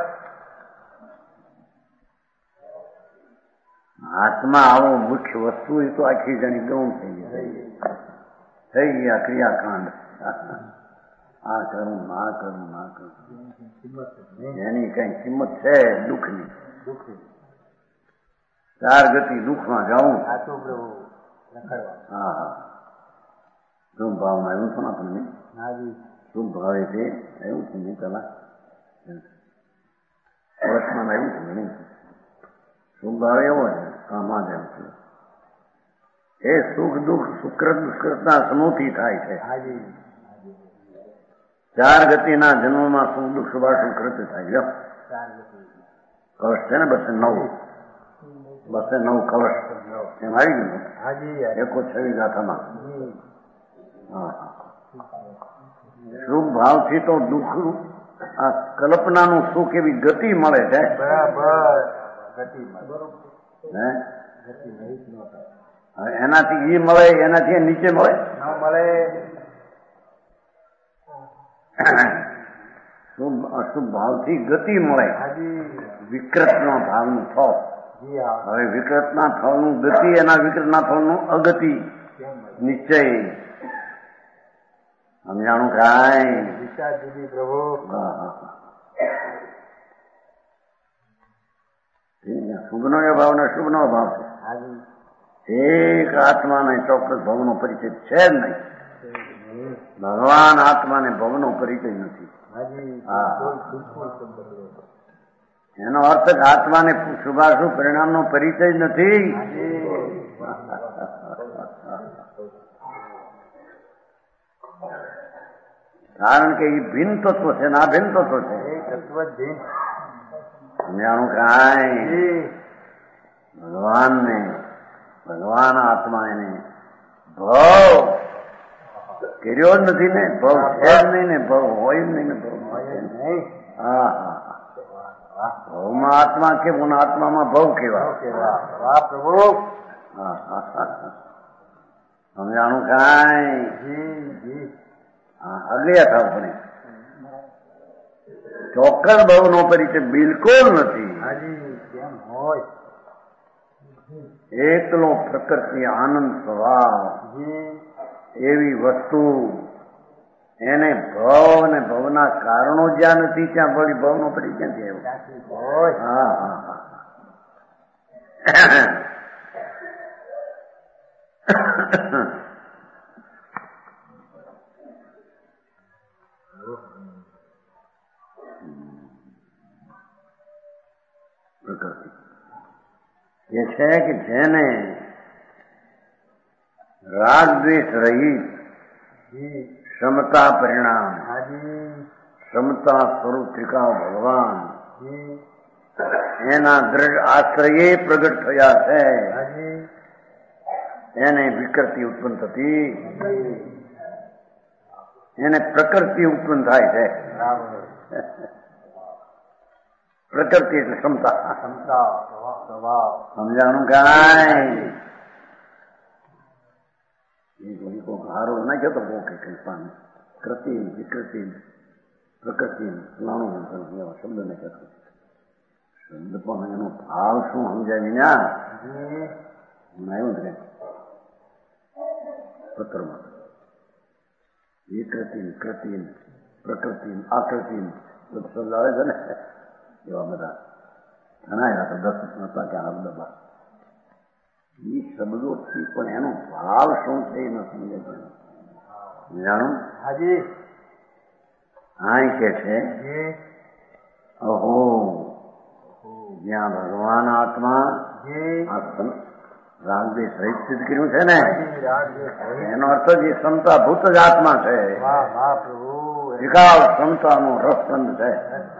B: આત્મા આવો મુખ્ય વસ્તુ એ તો આખી જણી ગૌણ થઈ ગયા ક્રિયાકાંડ આ કરું એની કઈ કિંમત છે દુઃખની ચાર ગતિ દુઃખમાં જાઉં હા હા શુભ ભાવમાં આવ્યું છે ને આપણને શુભ ભાવે તે આવ્યું છે ને પેલા વર્ષમાં આવ્યું છે ને શુભ ભાવ એવો છે કામમાં જ એમ છે એ સુખ દુઃખ સુકૃત દુષ્કૃતના સમૂહથી થાય છે ચાર ગતિના જન્મમાં સુખ દુઃખ શુભાશુભ કૃત થાય કલશ છે ને 209 કલશ એમ આવી ગયું 126 ગાથામાં શુભ ભાવથી તો દુઃખ આ કલ્પનાનું સુખ એવી ગતિ મળે છે એનાથી એ મળે એનાથી નીચે મળે અશુભ ભાવથી ગતિ મળે વિકૃતના ભાવનું ફળ હવે વિકૃતના ફળનું ગતિ એના વિકૃતના ફળનું અગતિ નિશ્ચય સમજાણું કાંઈ પ્રભુ શુભનો એ ભાવ ને શુભનો ભાવ છે એક આત્માને ચોક્કસ ભવનો પરિચય છે જ નહીં ભગવાન આત્માને ભવનો પરિચય નથી એનો અર્થ આત્માને શુભાશુભ પરિણામનો પરિચય જ નથી કારણ કે એ ભિન્ન તત્વ છે ને આ ભિન્ન તત્વ છે સમજાણું કાંઈ ભગવાન આત્મા એને ભવ કર્યો જ નથી ને ભવ છે જ નહીં ને ભવ હોય જ નહીં ને ભવ હા ભવમાં આત્મા કેવું આત્મામાં ભવ કેવા પ્રભુ સમજાણું કાંઈ અગ્રયા થાવ પણ ચોક્કસ ભવનો પરિચય બિલકુલ નથી એકલો પ્રકૃતિ આનંદ સ્વભાવ એવી વસ્તુ એને ભવ અને ભવના કારણો જ્યાં નથી ત્યાં વળી ભવનો પરિચય ક્યાંથી આવ્યો હા પ્રકૃતિ એ છે કે જેને રાગ દ્વેષ રહિત ક્ષમતા પરિણામ ક્ષમતા સ્વરૂપ ત્રિકાળ ભગવાન એના દ્રઢ આશ્રયે પ્રગટ થયા છે એને વિકૃતિ ઉત્પન્ન થતી એને પ્રકૃતિ ઉત્પન્ન થાય છે પ્રકૃતિ એટલે ક્ષમતા સમજાણું કાંઈ હારો ના કહેતો બહુ કઈ પણ કૃતિ વિકૃતિ પ્રકૃતિ ફલાણું એવા શબ્દ ને કહેતો શબ્દ પણ એનો ભાવ શું સમજાય વિના આવ્યું ને પત્રમાં વિકૃતિ કૃતિ પ્રકૃતિ આકૃતિ બધું શબ્દ આવે છે ને એવા બધા ઘણા હતા 10 હતા કે આ બધા એ શબ્દોથી પણ એનો ભાવ શું છે એ ન સમજે જાણો
A: હાજી
B: આ કે છે અહો જ્યાં ભગવાન આત્મા રાગદેશ રહિત સિદ્ધ કર્યું છે ને એનો અર્થ જ એ સમતાભૂત જ આત્મા છે વિકાલ સમતાનો રસબંધ છે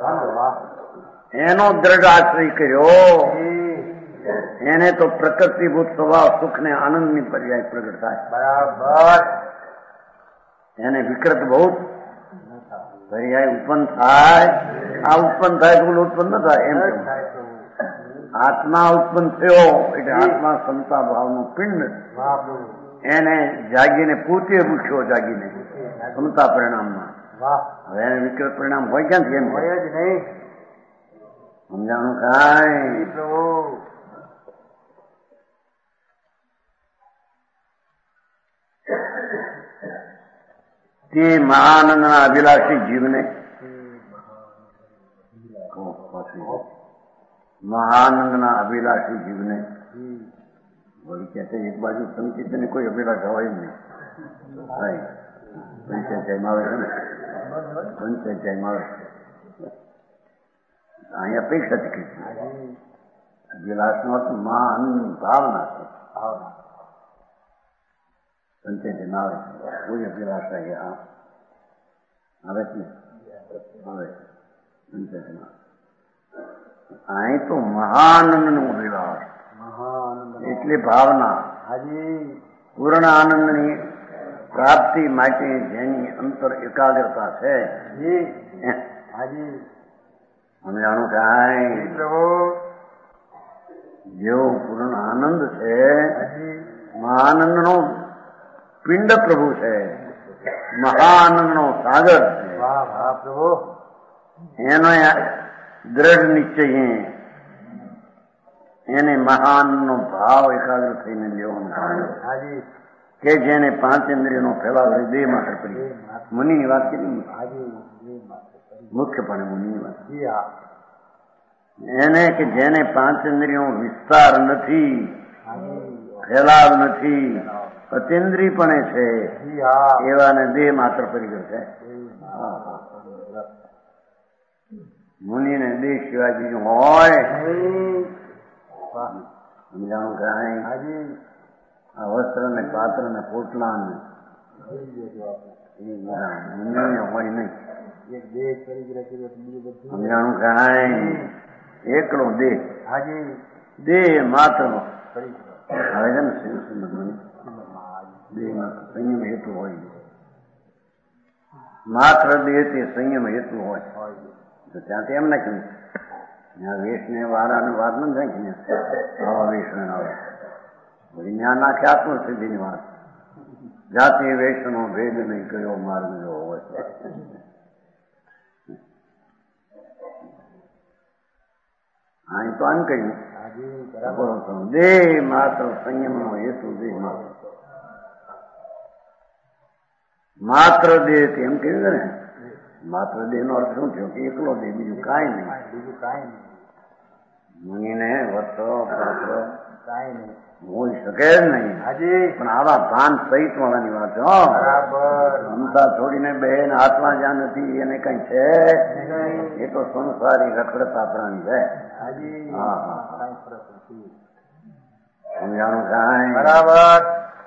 B: એનો દ્રઢ આશ્રય કર્યો એને તો પ્રકૃતિભૂત સ્વભાવ સુખ ને આનંદ ની પર્યાય પ્રગટ થાય
A: બરાબર
B: એને વિકૃત ભૂત પર્યાય ઉત્પન્ન થાય આ ઉત્પન્ન થાય તો ઉત્પન્ન ન થાય એમ આત્મા ઉત્પન્ન થયો એટલે આત્મા સમતા ભાવનો પિંડ એને જાગીને પોતે પૂછ્યો જાગીને સમતા પરિણામમાં હવે એને વિકૃત પરિણામ હોય ક્યાંથી એમ
A: હોય જ નહીં
B: સમજાણું કાંઈ તે મહાનંદના અભિલાષી જીવને મહાનંદના અભિલાષી જીવને વળી કે છે એક બાજુ સંચિત ને કોઈ અભિલાષા હોય નહીં પંચાયતમાં આવે છે ને પંચાયતમાં આવે અહીંયા અપેક્ષા ચીકી છે અભિલાષનો અર્થ મહાન ભાવના છે પંચાયતમાં આવે છે કોઈ અભિલાષા કે આવે છે આવે પંચાયતમાં અહીં તો મહાનંદ નું અભિલાષ એટલે ભાવના પૂર્ણ આનંદની પ્રાપ્તિ માટે જેની અંતર એકાગ્રતા છે સમજાણું કાંઈ જેવો પૂર્ણ આનંદ છે મહાનંદ નો પિંડ પ્રભુ છે મહાનંદ નો સાગર છે એનો દ્રઢ નિશ્ચય એને મહાન નો ભાવ એકાગ્ર થઈને લેવાનો કે જેને 5 ઇન્દ્રિયોનો ફેલાવો દેહ માત્ર કરી મુનિની વાત કરી મુખ્યપણે મુનિની વાત એને કે જેને 5 ઇન્દ્રિયો વિસ્તાર નથી ફેલાવ નથી અતિન્દ્રિયપણે છે એવાને દેહ માત્ર પરિગ્રહ છે મુનિને દેહ સિવાય બીજું હોય સમજાણું કાંઈ આ વસ્ત્ર ને પાત્ર ને પોટલા ને મુનિને હોય નહીં સમજાણું કાંઈ એકલો દેહ દેહ માત્ર આવે છે ને દેહ માત્ર સંયમ હેતુ હોય માત્ર દેહ તે સંયમ હેતુ હોય તો ત્યાંથી એમ ના કહ્યું ત્યાં વેશ ને વાળાને વાત ન થાય કે આવા વેશ આવે બધી ત્યાં નાખે આત્મસિદ્ધિની વાત જાતિ વેશનો ભેદ નહીં કયો માર્ગ જો હોય અહીં તો આમ કહ્યું દેહ માત્ર સંયમનો હેતુ દેહ માત્ર દેહ એમ કહ્યું ને માત્ર દેહ નો અર્થ શું થયો કે એકલો દેહ બીજું કાંઈ નહીં મુનિને વસ્ત્રો પાત્ર કાંઈ નહીં હોઈ શકે જ નહીં પણ આવા ભાન સહિત વાળાની વાત છે મમતા છોડીને બેન હાથમાં જ્યાં નથી એને કઈ છે એ તો સંસારી રખડતા પ્રાણી છે સમજાણું કાંઈ બરાબર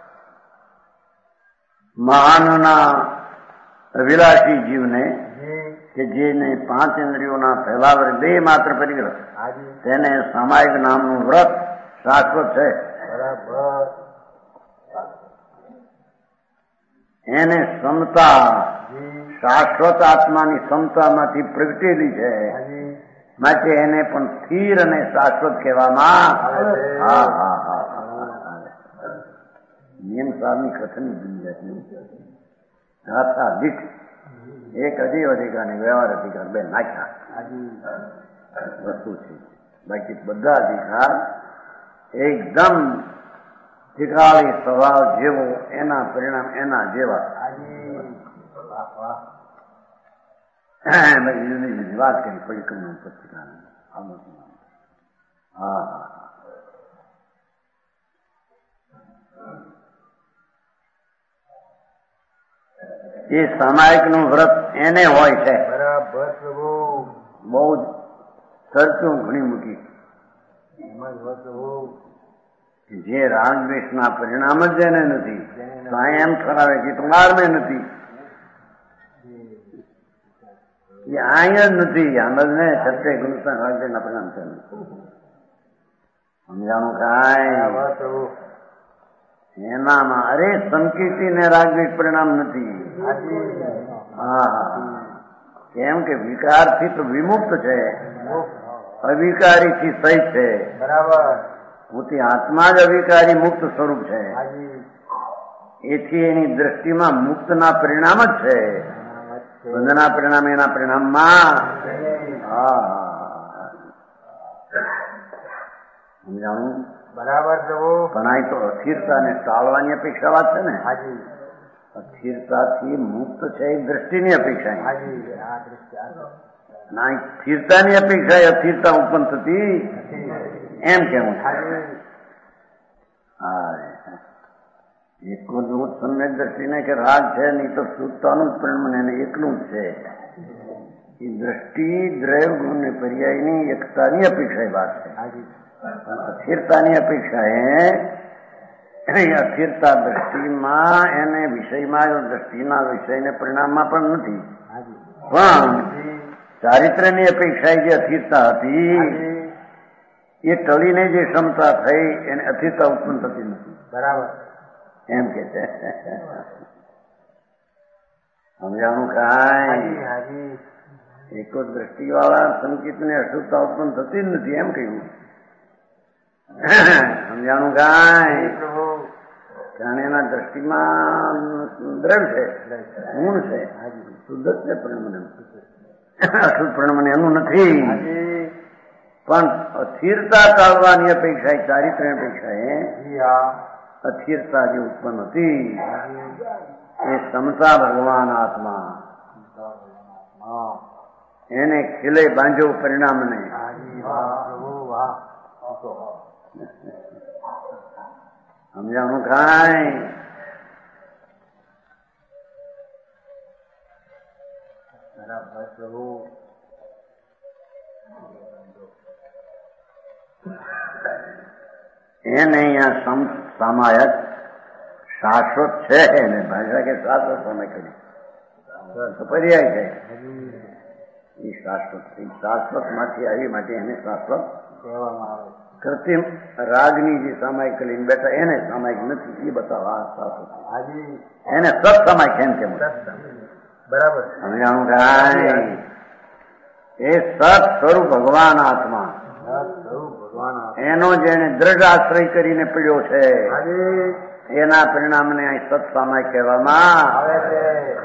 B: મહાનના અભિલાષી જીવને કે જેને 5 ઇન્દ્રિયોના ફેલાવર દેહ માત્ર પરિગ્રહ તેને સામાયિક નામનું વ્રત શાશ્વત છે એને સમતા શાશ્વત આત્માની સમતામાંથી પ્રગટેલી છે માટે એને પણ સ્થિર અને શાશ્વત કહેવામાં નિયમ સારની કથનની દુનિયા ગાથા દીઠ એક અજીવ અધિકાર ને વ્યવહાર અધિકાર બે નાખ્યા વસ્તુ છે બાકી બધા અધિકાર એકદમ ઠીકાળી સ્વભાવ જેવો એના પરિણામ એના જેવા. જુદી જુદી વાત કરી પરિક્રમા પત્રિકા. હા હા એ સામાયિક નું વ્રત એને હોય છે.
A: બરાબર પ્રભુ.
B: બહુ જ ચર્ચું ઘણી મૂકી જે રાગ દ્વેષના પરિણામ જ એને નથી. એમ ઠરાવે કે તમારમાં નથી, એ અહીંયા જ નથી. આમ જ ને સત્ય ગુણતા રાગના પરિણામ છે. સમજાણું કાંઈ એનામાં અરે સંકીર્તિ ને રાગદ્વેષ પરિણામ નથી. હા, કેમ કે વિકારથી તો વિમુક્ત છે, અવિકારીથી સહિત છે.
A: બરાબર.
B: પોતે આત્મા જ અવિકારી મુક્ત સ્વરૂપ છે. એથી એની દ્રષ્ટિમાં મુક્તના પરિણામ જ છે. બંધના પરિણામ એના પરિણામમાં. સમજાણું?
A: બરાબર પ્રભુ.
B: પણ આ તો અસ્થિરતાને ટાળવાની અપેક્ષા વાત છે ને. અસ્થિરતાથી મુક્ત છે એ દ્રષ્ટિની અપેક્ષા. ના, સ્થિરતાની અપેક્ષા એ અસ્થિરતા ઉત્પન્ન થતી એમ કેવું. હા, એક સમ્યક દ્રષ્ટિને કે રાગ છે નહીં તો શુદ્ધતાનું જ પરિણામ એને એકલું જ છે. એ દ્રષ્ટિ દ્રૈવ ગુણ પર્યાયની એકતાની અપેક્ષા વાત છે. અસ્થિરતાની અપેક્ષા એ અસ્થિરતા દ્રષ્ટિમાં એને વિષયમાં દ્રષ્ટિના વિષયને પરિણામમાં પણ નથી. પણ ચારિત્ર્યની અપેક્ષા જે અસ્થિરતા હતી એ ટળીને જે ક્ષમતા થઈ એને અસ્થિરતા ઉત્પન્ન થતી નથી.
A: બરાબર
B: એમ કે છે. સમજાણું કાંઈ? એક જ દ્રષ્ટિ વાળા સંકિતને અશુદ્ધતા ઉત્પન્ન થતી જ નથી એમ કહ્યું. સમજાણું કાંઈ? કારણ એના દ્રષ્ટિમાં દ્રઢ છે, ગુણ છે, શુદ્ધ જ છે. પરિણામ અશુદ્ધ પરિણામ એનું નથી. પણ અસ્થિરતા ટાળવાની અપેક્ષા ચારિત્ર્ય અપેક્ષા અસ્થિરતા જે ઉત્પન્ન હતી એ ક્ષમતા ભગવાન આત્મા એને ખીલે બાંધ્યો પરિણામને. સમજાણું કાંઈ? એને અહીંયા સામાયક શાશ્વત છે ને ભાષા કે શાશ્વત સમય કરી પર્યાય છે. એ શાશ્વત માંથી આવી માટે એને શાશ્વત કહેવામાં આવે. કૃત્રિમ રાગની જે સામાયિક કરીને બેઠા એને સામાયિક નથી એ બતાવવા શાશ્વત. એને સત્સામાયિક એમ કેમ.
A: બરાબર.
B: સમજાણું કાંઈ? એ સત સ્વરૂપ ભગવાન આત્મા એનો જેને દ્રઢ આશ્રય કરીને પડ્યો છે એના પરિણામને અહીં સત્સામાયિક કહેવામાં આવે છે.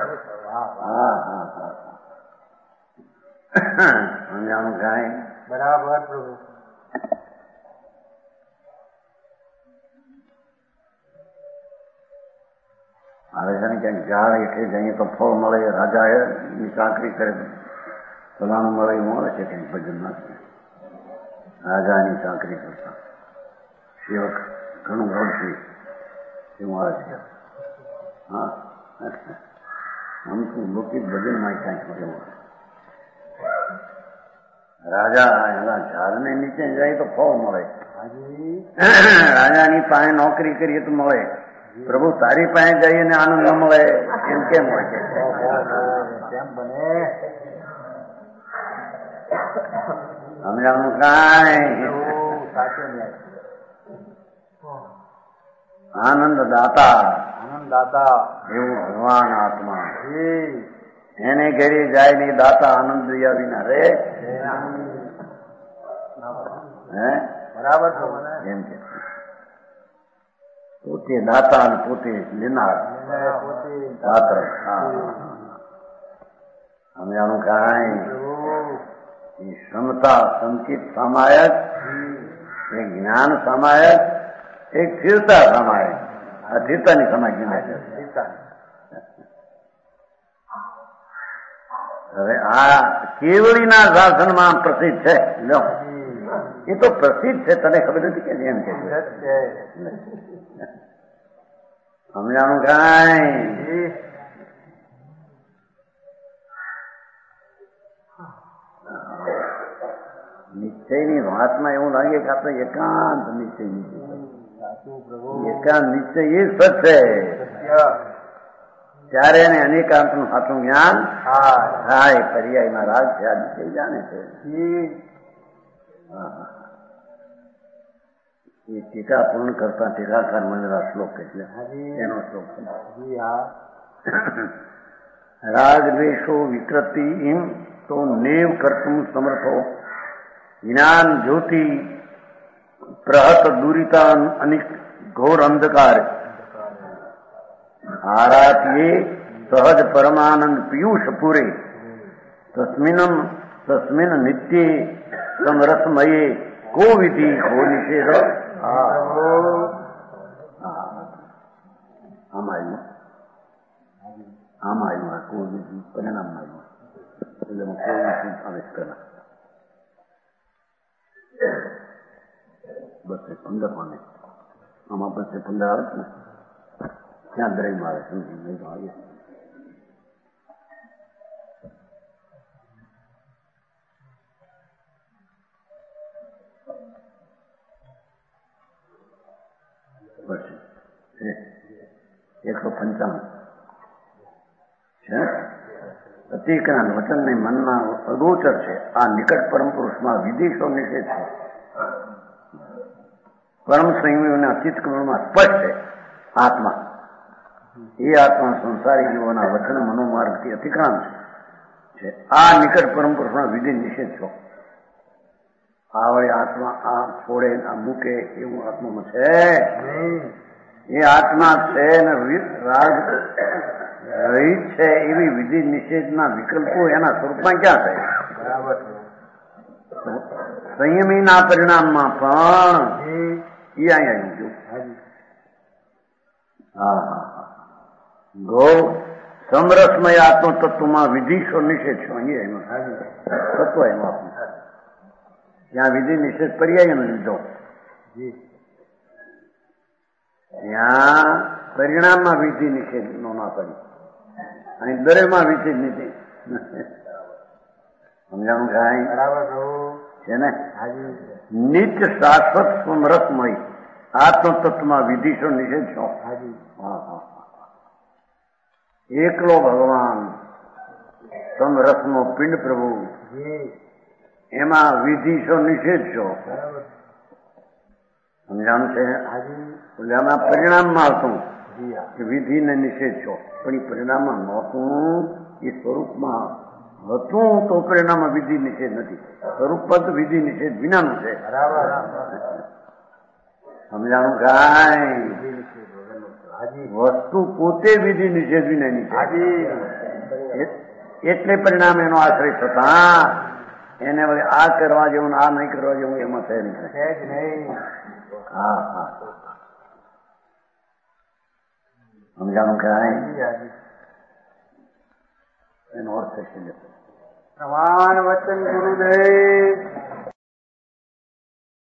B: સમજાણું કાંઈ?
A: બરાબર પ્રભુ.
B: આવે છે ને ક્યાંક ઝાડ હેઠે જઈએ તો ફળ મળે, રાજા એની ચાકરી કરે ફલાણું મળે એવું મળે છે કંઈક ભજન નથી. રાજાની ચાકરી કરતા સેવક ઘણું ગણશે એવું આવે છે. હા, આમ તો લૌકિક ભજનમાં ક્યાંક એવું રાજા એના ઝાડને નીચે જાય તો ફળ મળે. રાજાની પાસે નોકરી કરીએ તો મળે. પ્રભુ તારી પાસે જઈએ ને આનંદ ન મળે એમ કેમ હોય છે?
A: કેમ બને?
B: સમજાણું કાંઈ? આનંદ દાતા એવું ભગવાન આત્મા એને ઘરે જાય ને દાતા આનંદ દયા વિના રે. હે
A: બરાબર
B: એમ કે પોતે દાતા અને પોતે લેનાર પાત્ર. સમજાણું કાંઈ? એ ક્ષમતા સંકિત સામાયક, એ જ્ઞાન સામાયક એક સ્થિરતા સમાય. આ સ્થિરતાની સમાધિ છે. હવે આ કેવડીના શાસનમાં પ્રસિદ્ધ છે. લો એ તો પ્રસિદ્ધ છે, તને ખબર નથી કે એમ કે સમજાણું કાંઈ? નિશ્ચયની વાતમાં એવું લાગે કે આપણે એકાંત નિશ્ચય એકાંત નિશ્ચય એ સત છે. ત્યારે એને અનેકાંતનું સાચું જ્ઞાન થાય. પર્યાયમાં રાગ છે, આ નિશ્ચય જાણે છે. એ ટીકા પૂર્ણ કરતા ટીકાકાર મળેલા શ્લોક એટલે એનો શ્લોક રાગ દ્વેષો વિકૃતિ ઇમ તો નેવ કર્તુમ સમર્થો જ્ઞાન જ્યોતિ પ્રહત દુરિતા અનિક ઘોર અંધકાર આરાતીએ સહજ પરમાનંદ પિયુષ પૂરે તસ્મિન નિત્યે સમરસમયે કો વિધિ કો નિષેધ. આમાં આવ્યું કો વિધિ પરિણામમાં આવ્યું એટલે કો વિધિ આવેશ કરા. બસ 15 પાને આમાં બસ 15 આવે છે ને ત્યાં દરેકમાં આવે સમજી નહીં તો આવીએ. પછી 155 છે. પ્રતિક્રાંત વચનને મનમાં અગોચર છે. આ નિકટ પરમ પુરુષમાં વિદેશો નિષેધ છે. પરમ સંયમીઓના ચિત્તકમળમાં સ્પષ્ટ છે. આત્મા એ આત્મા સંસારી જીવોના વચન મનોમાર્ગથી અતિક્રાંત છે. આ નિકટ પરમ પુરુષમાં વિધિ નિષેધ છો. આ વળી આત્મા આ છોડે આ મૂકે એવું આત્મામાં છે. એ આત્મા છે ને રાગ રહિત છે એવી વિધિ નિષેધના વિકલ્પો એના સ્વરૂપમાં ક્યાં થાય? સંયમીના પરિણામમાં પણ એ અહીંયા ગયું. ગૌ સમરસમય આત્મ તત્વમાં વિધિશો નિષેધ છો. અહીંયા એમાં તત્વ એમાં ત્યાં વિધિ નિષેધ પર્યાય એનો લીધો. ત્યાં પરિણામમાં વિધિ નિષેધ નો ના પડી અને દરેકમાં વિધિ નિષેધ. સમજાણું કાંઈ? છે ને નિત્ય શાશ્વત સમરસમય આત્મ તત્વમાં વિધિશો નિષેધ છો. એકલો ભગવાન સમરસનો પિંડ પ્રભુ એમાં વિધિશો નિષેધ છો. સમજાણું છે? એટલે આમાં પરિણામમાં હતું કે વિધિને નિષેધ છો, પણ એ પરિણામમાં નહોતું. એ સ્વરૂપમાં હતું તો પરિણામમાં વિધિ નિષેધ નથી. સ્વરૂપમાં તો વિધિ નિષેધ વિનાનું છે. સમજાણું કાંઈ? વસ્તુ પોતે વિધિ નિષેધ વિનાની છે. એટલે પરિણામ એનો આશ્રય થતા એને વળી આ કરવા જેવું આ નહીં કરવા જેવું એમાં છે નહીં. હા સમજાણું કાંઈ? એનો અર્થ છે.
C: પ્રમાણ વચન ગુરુદેવ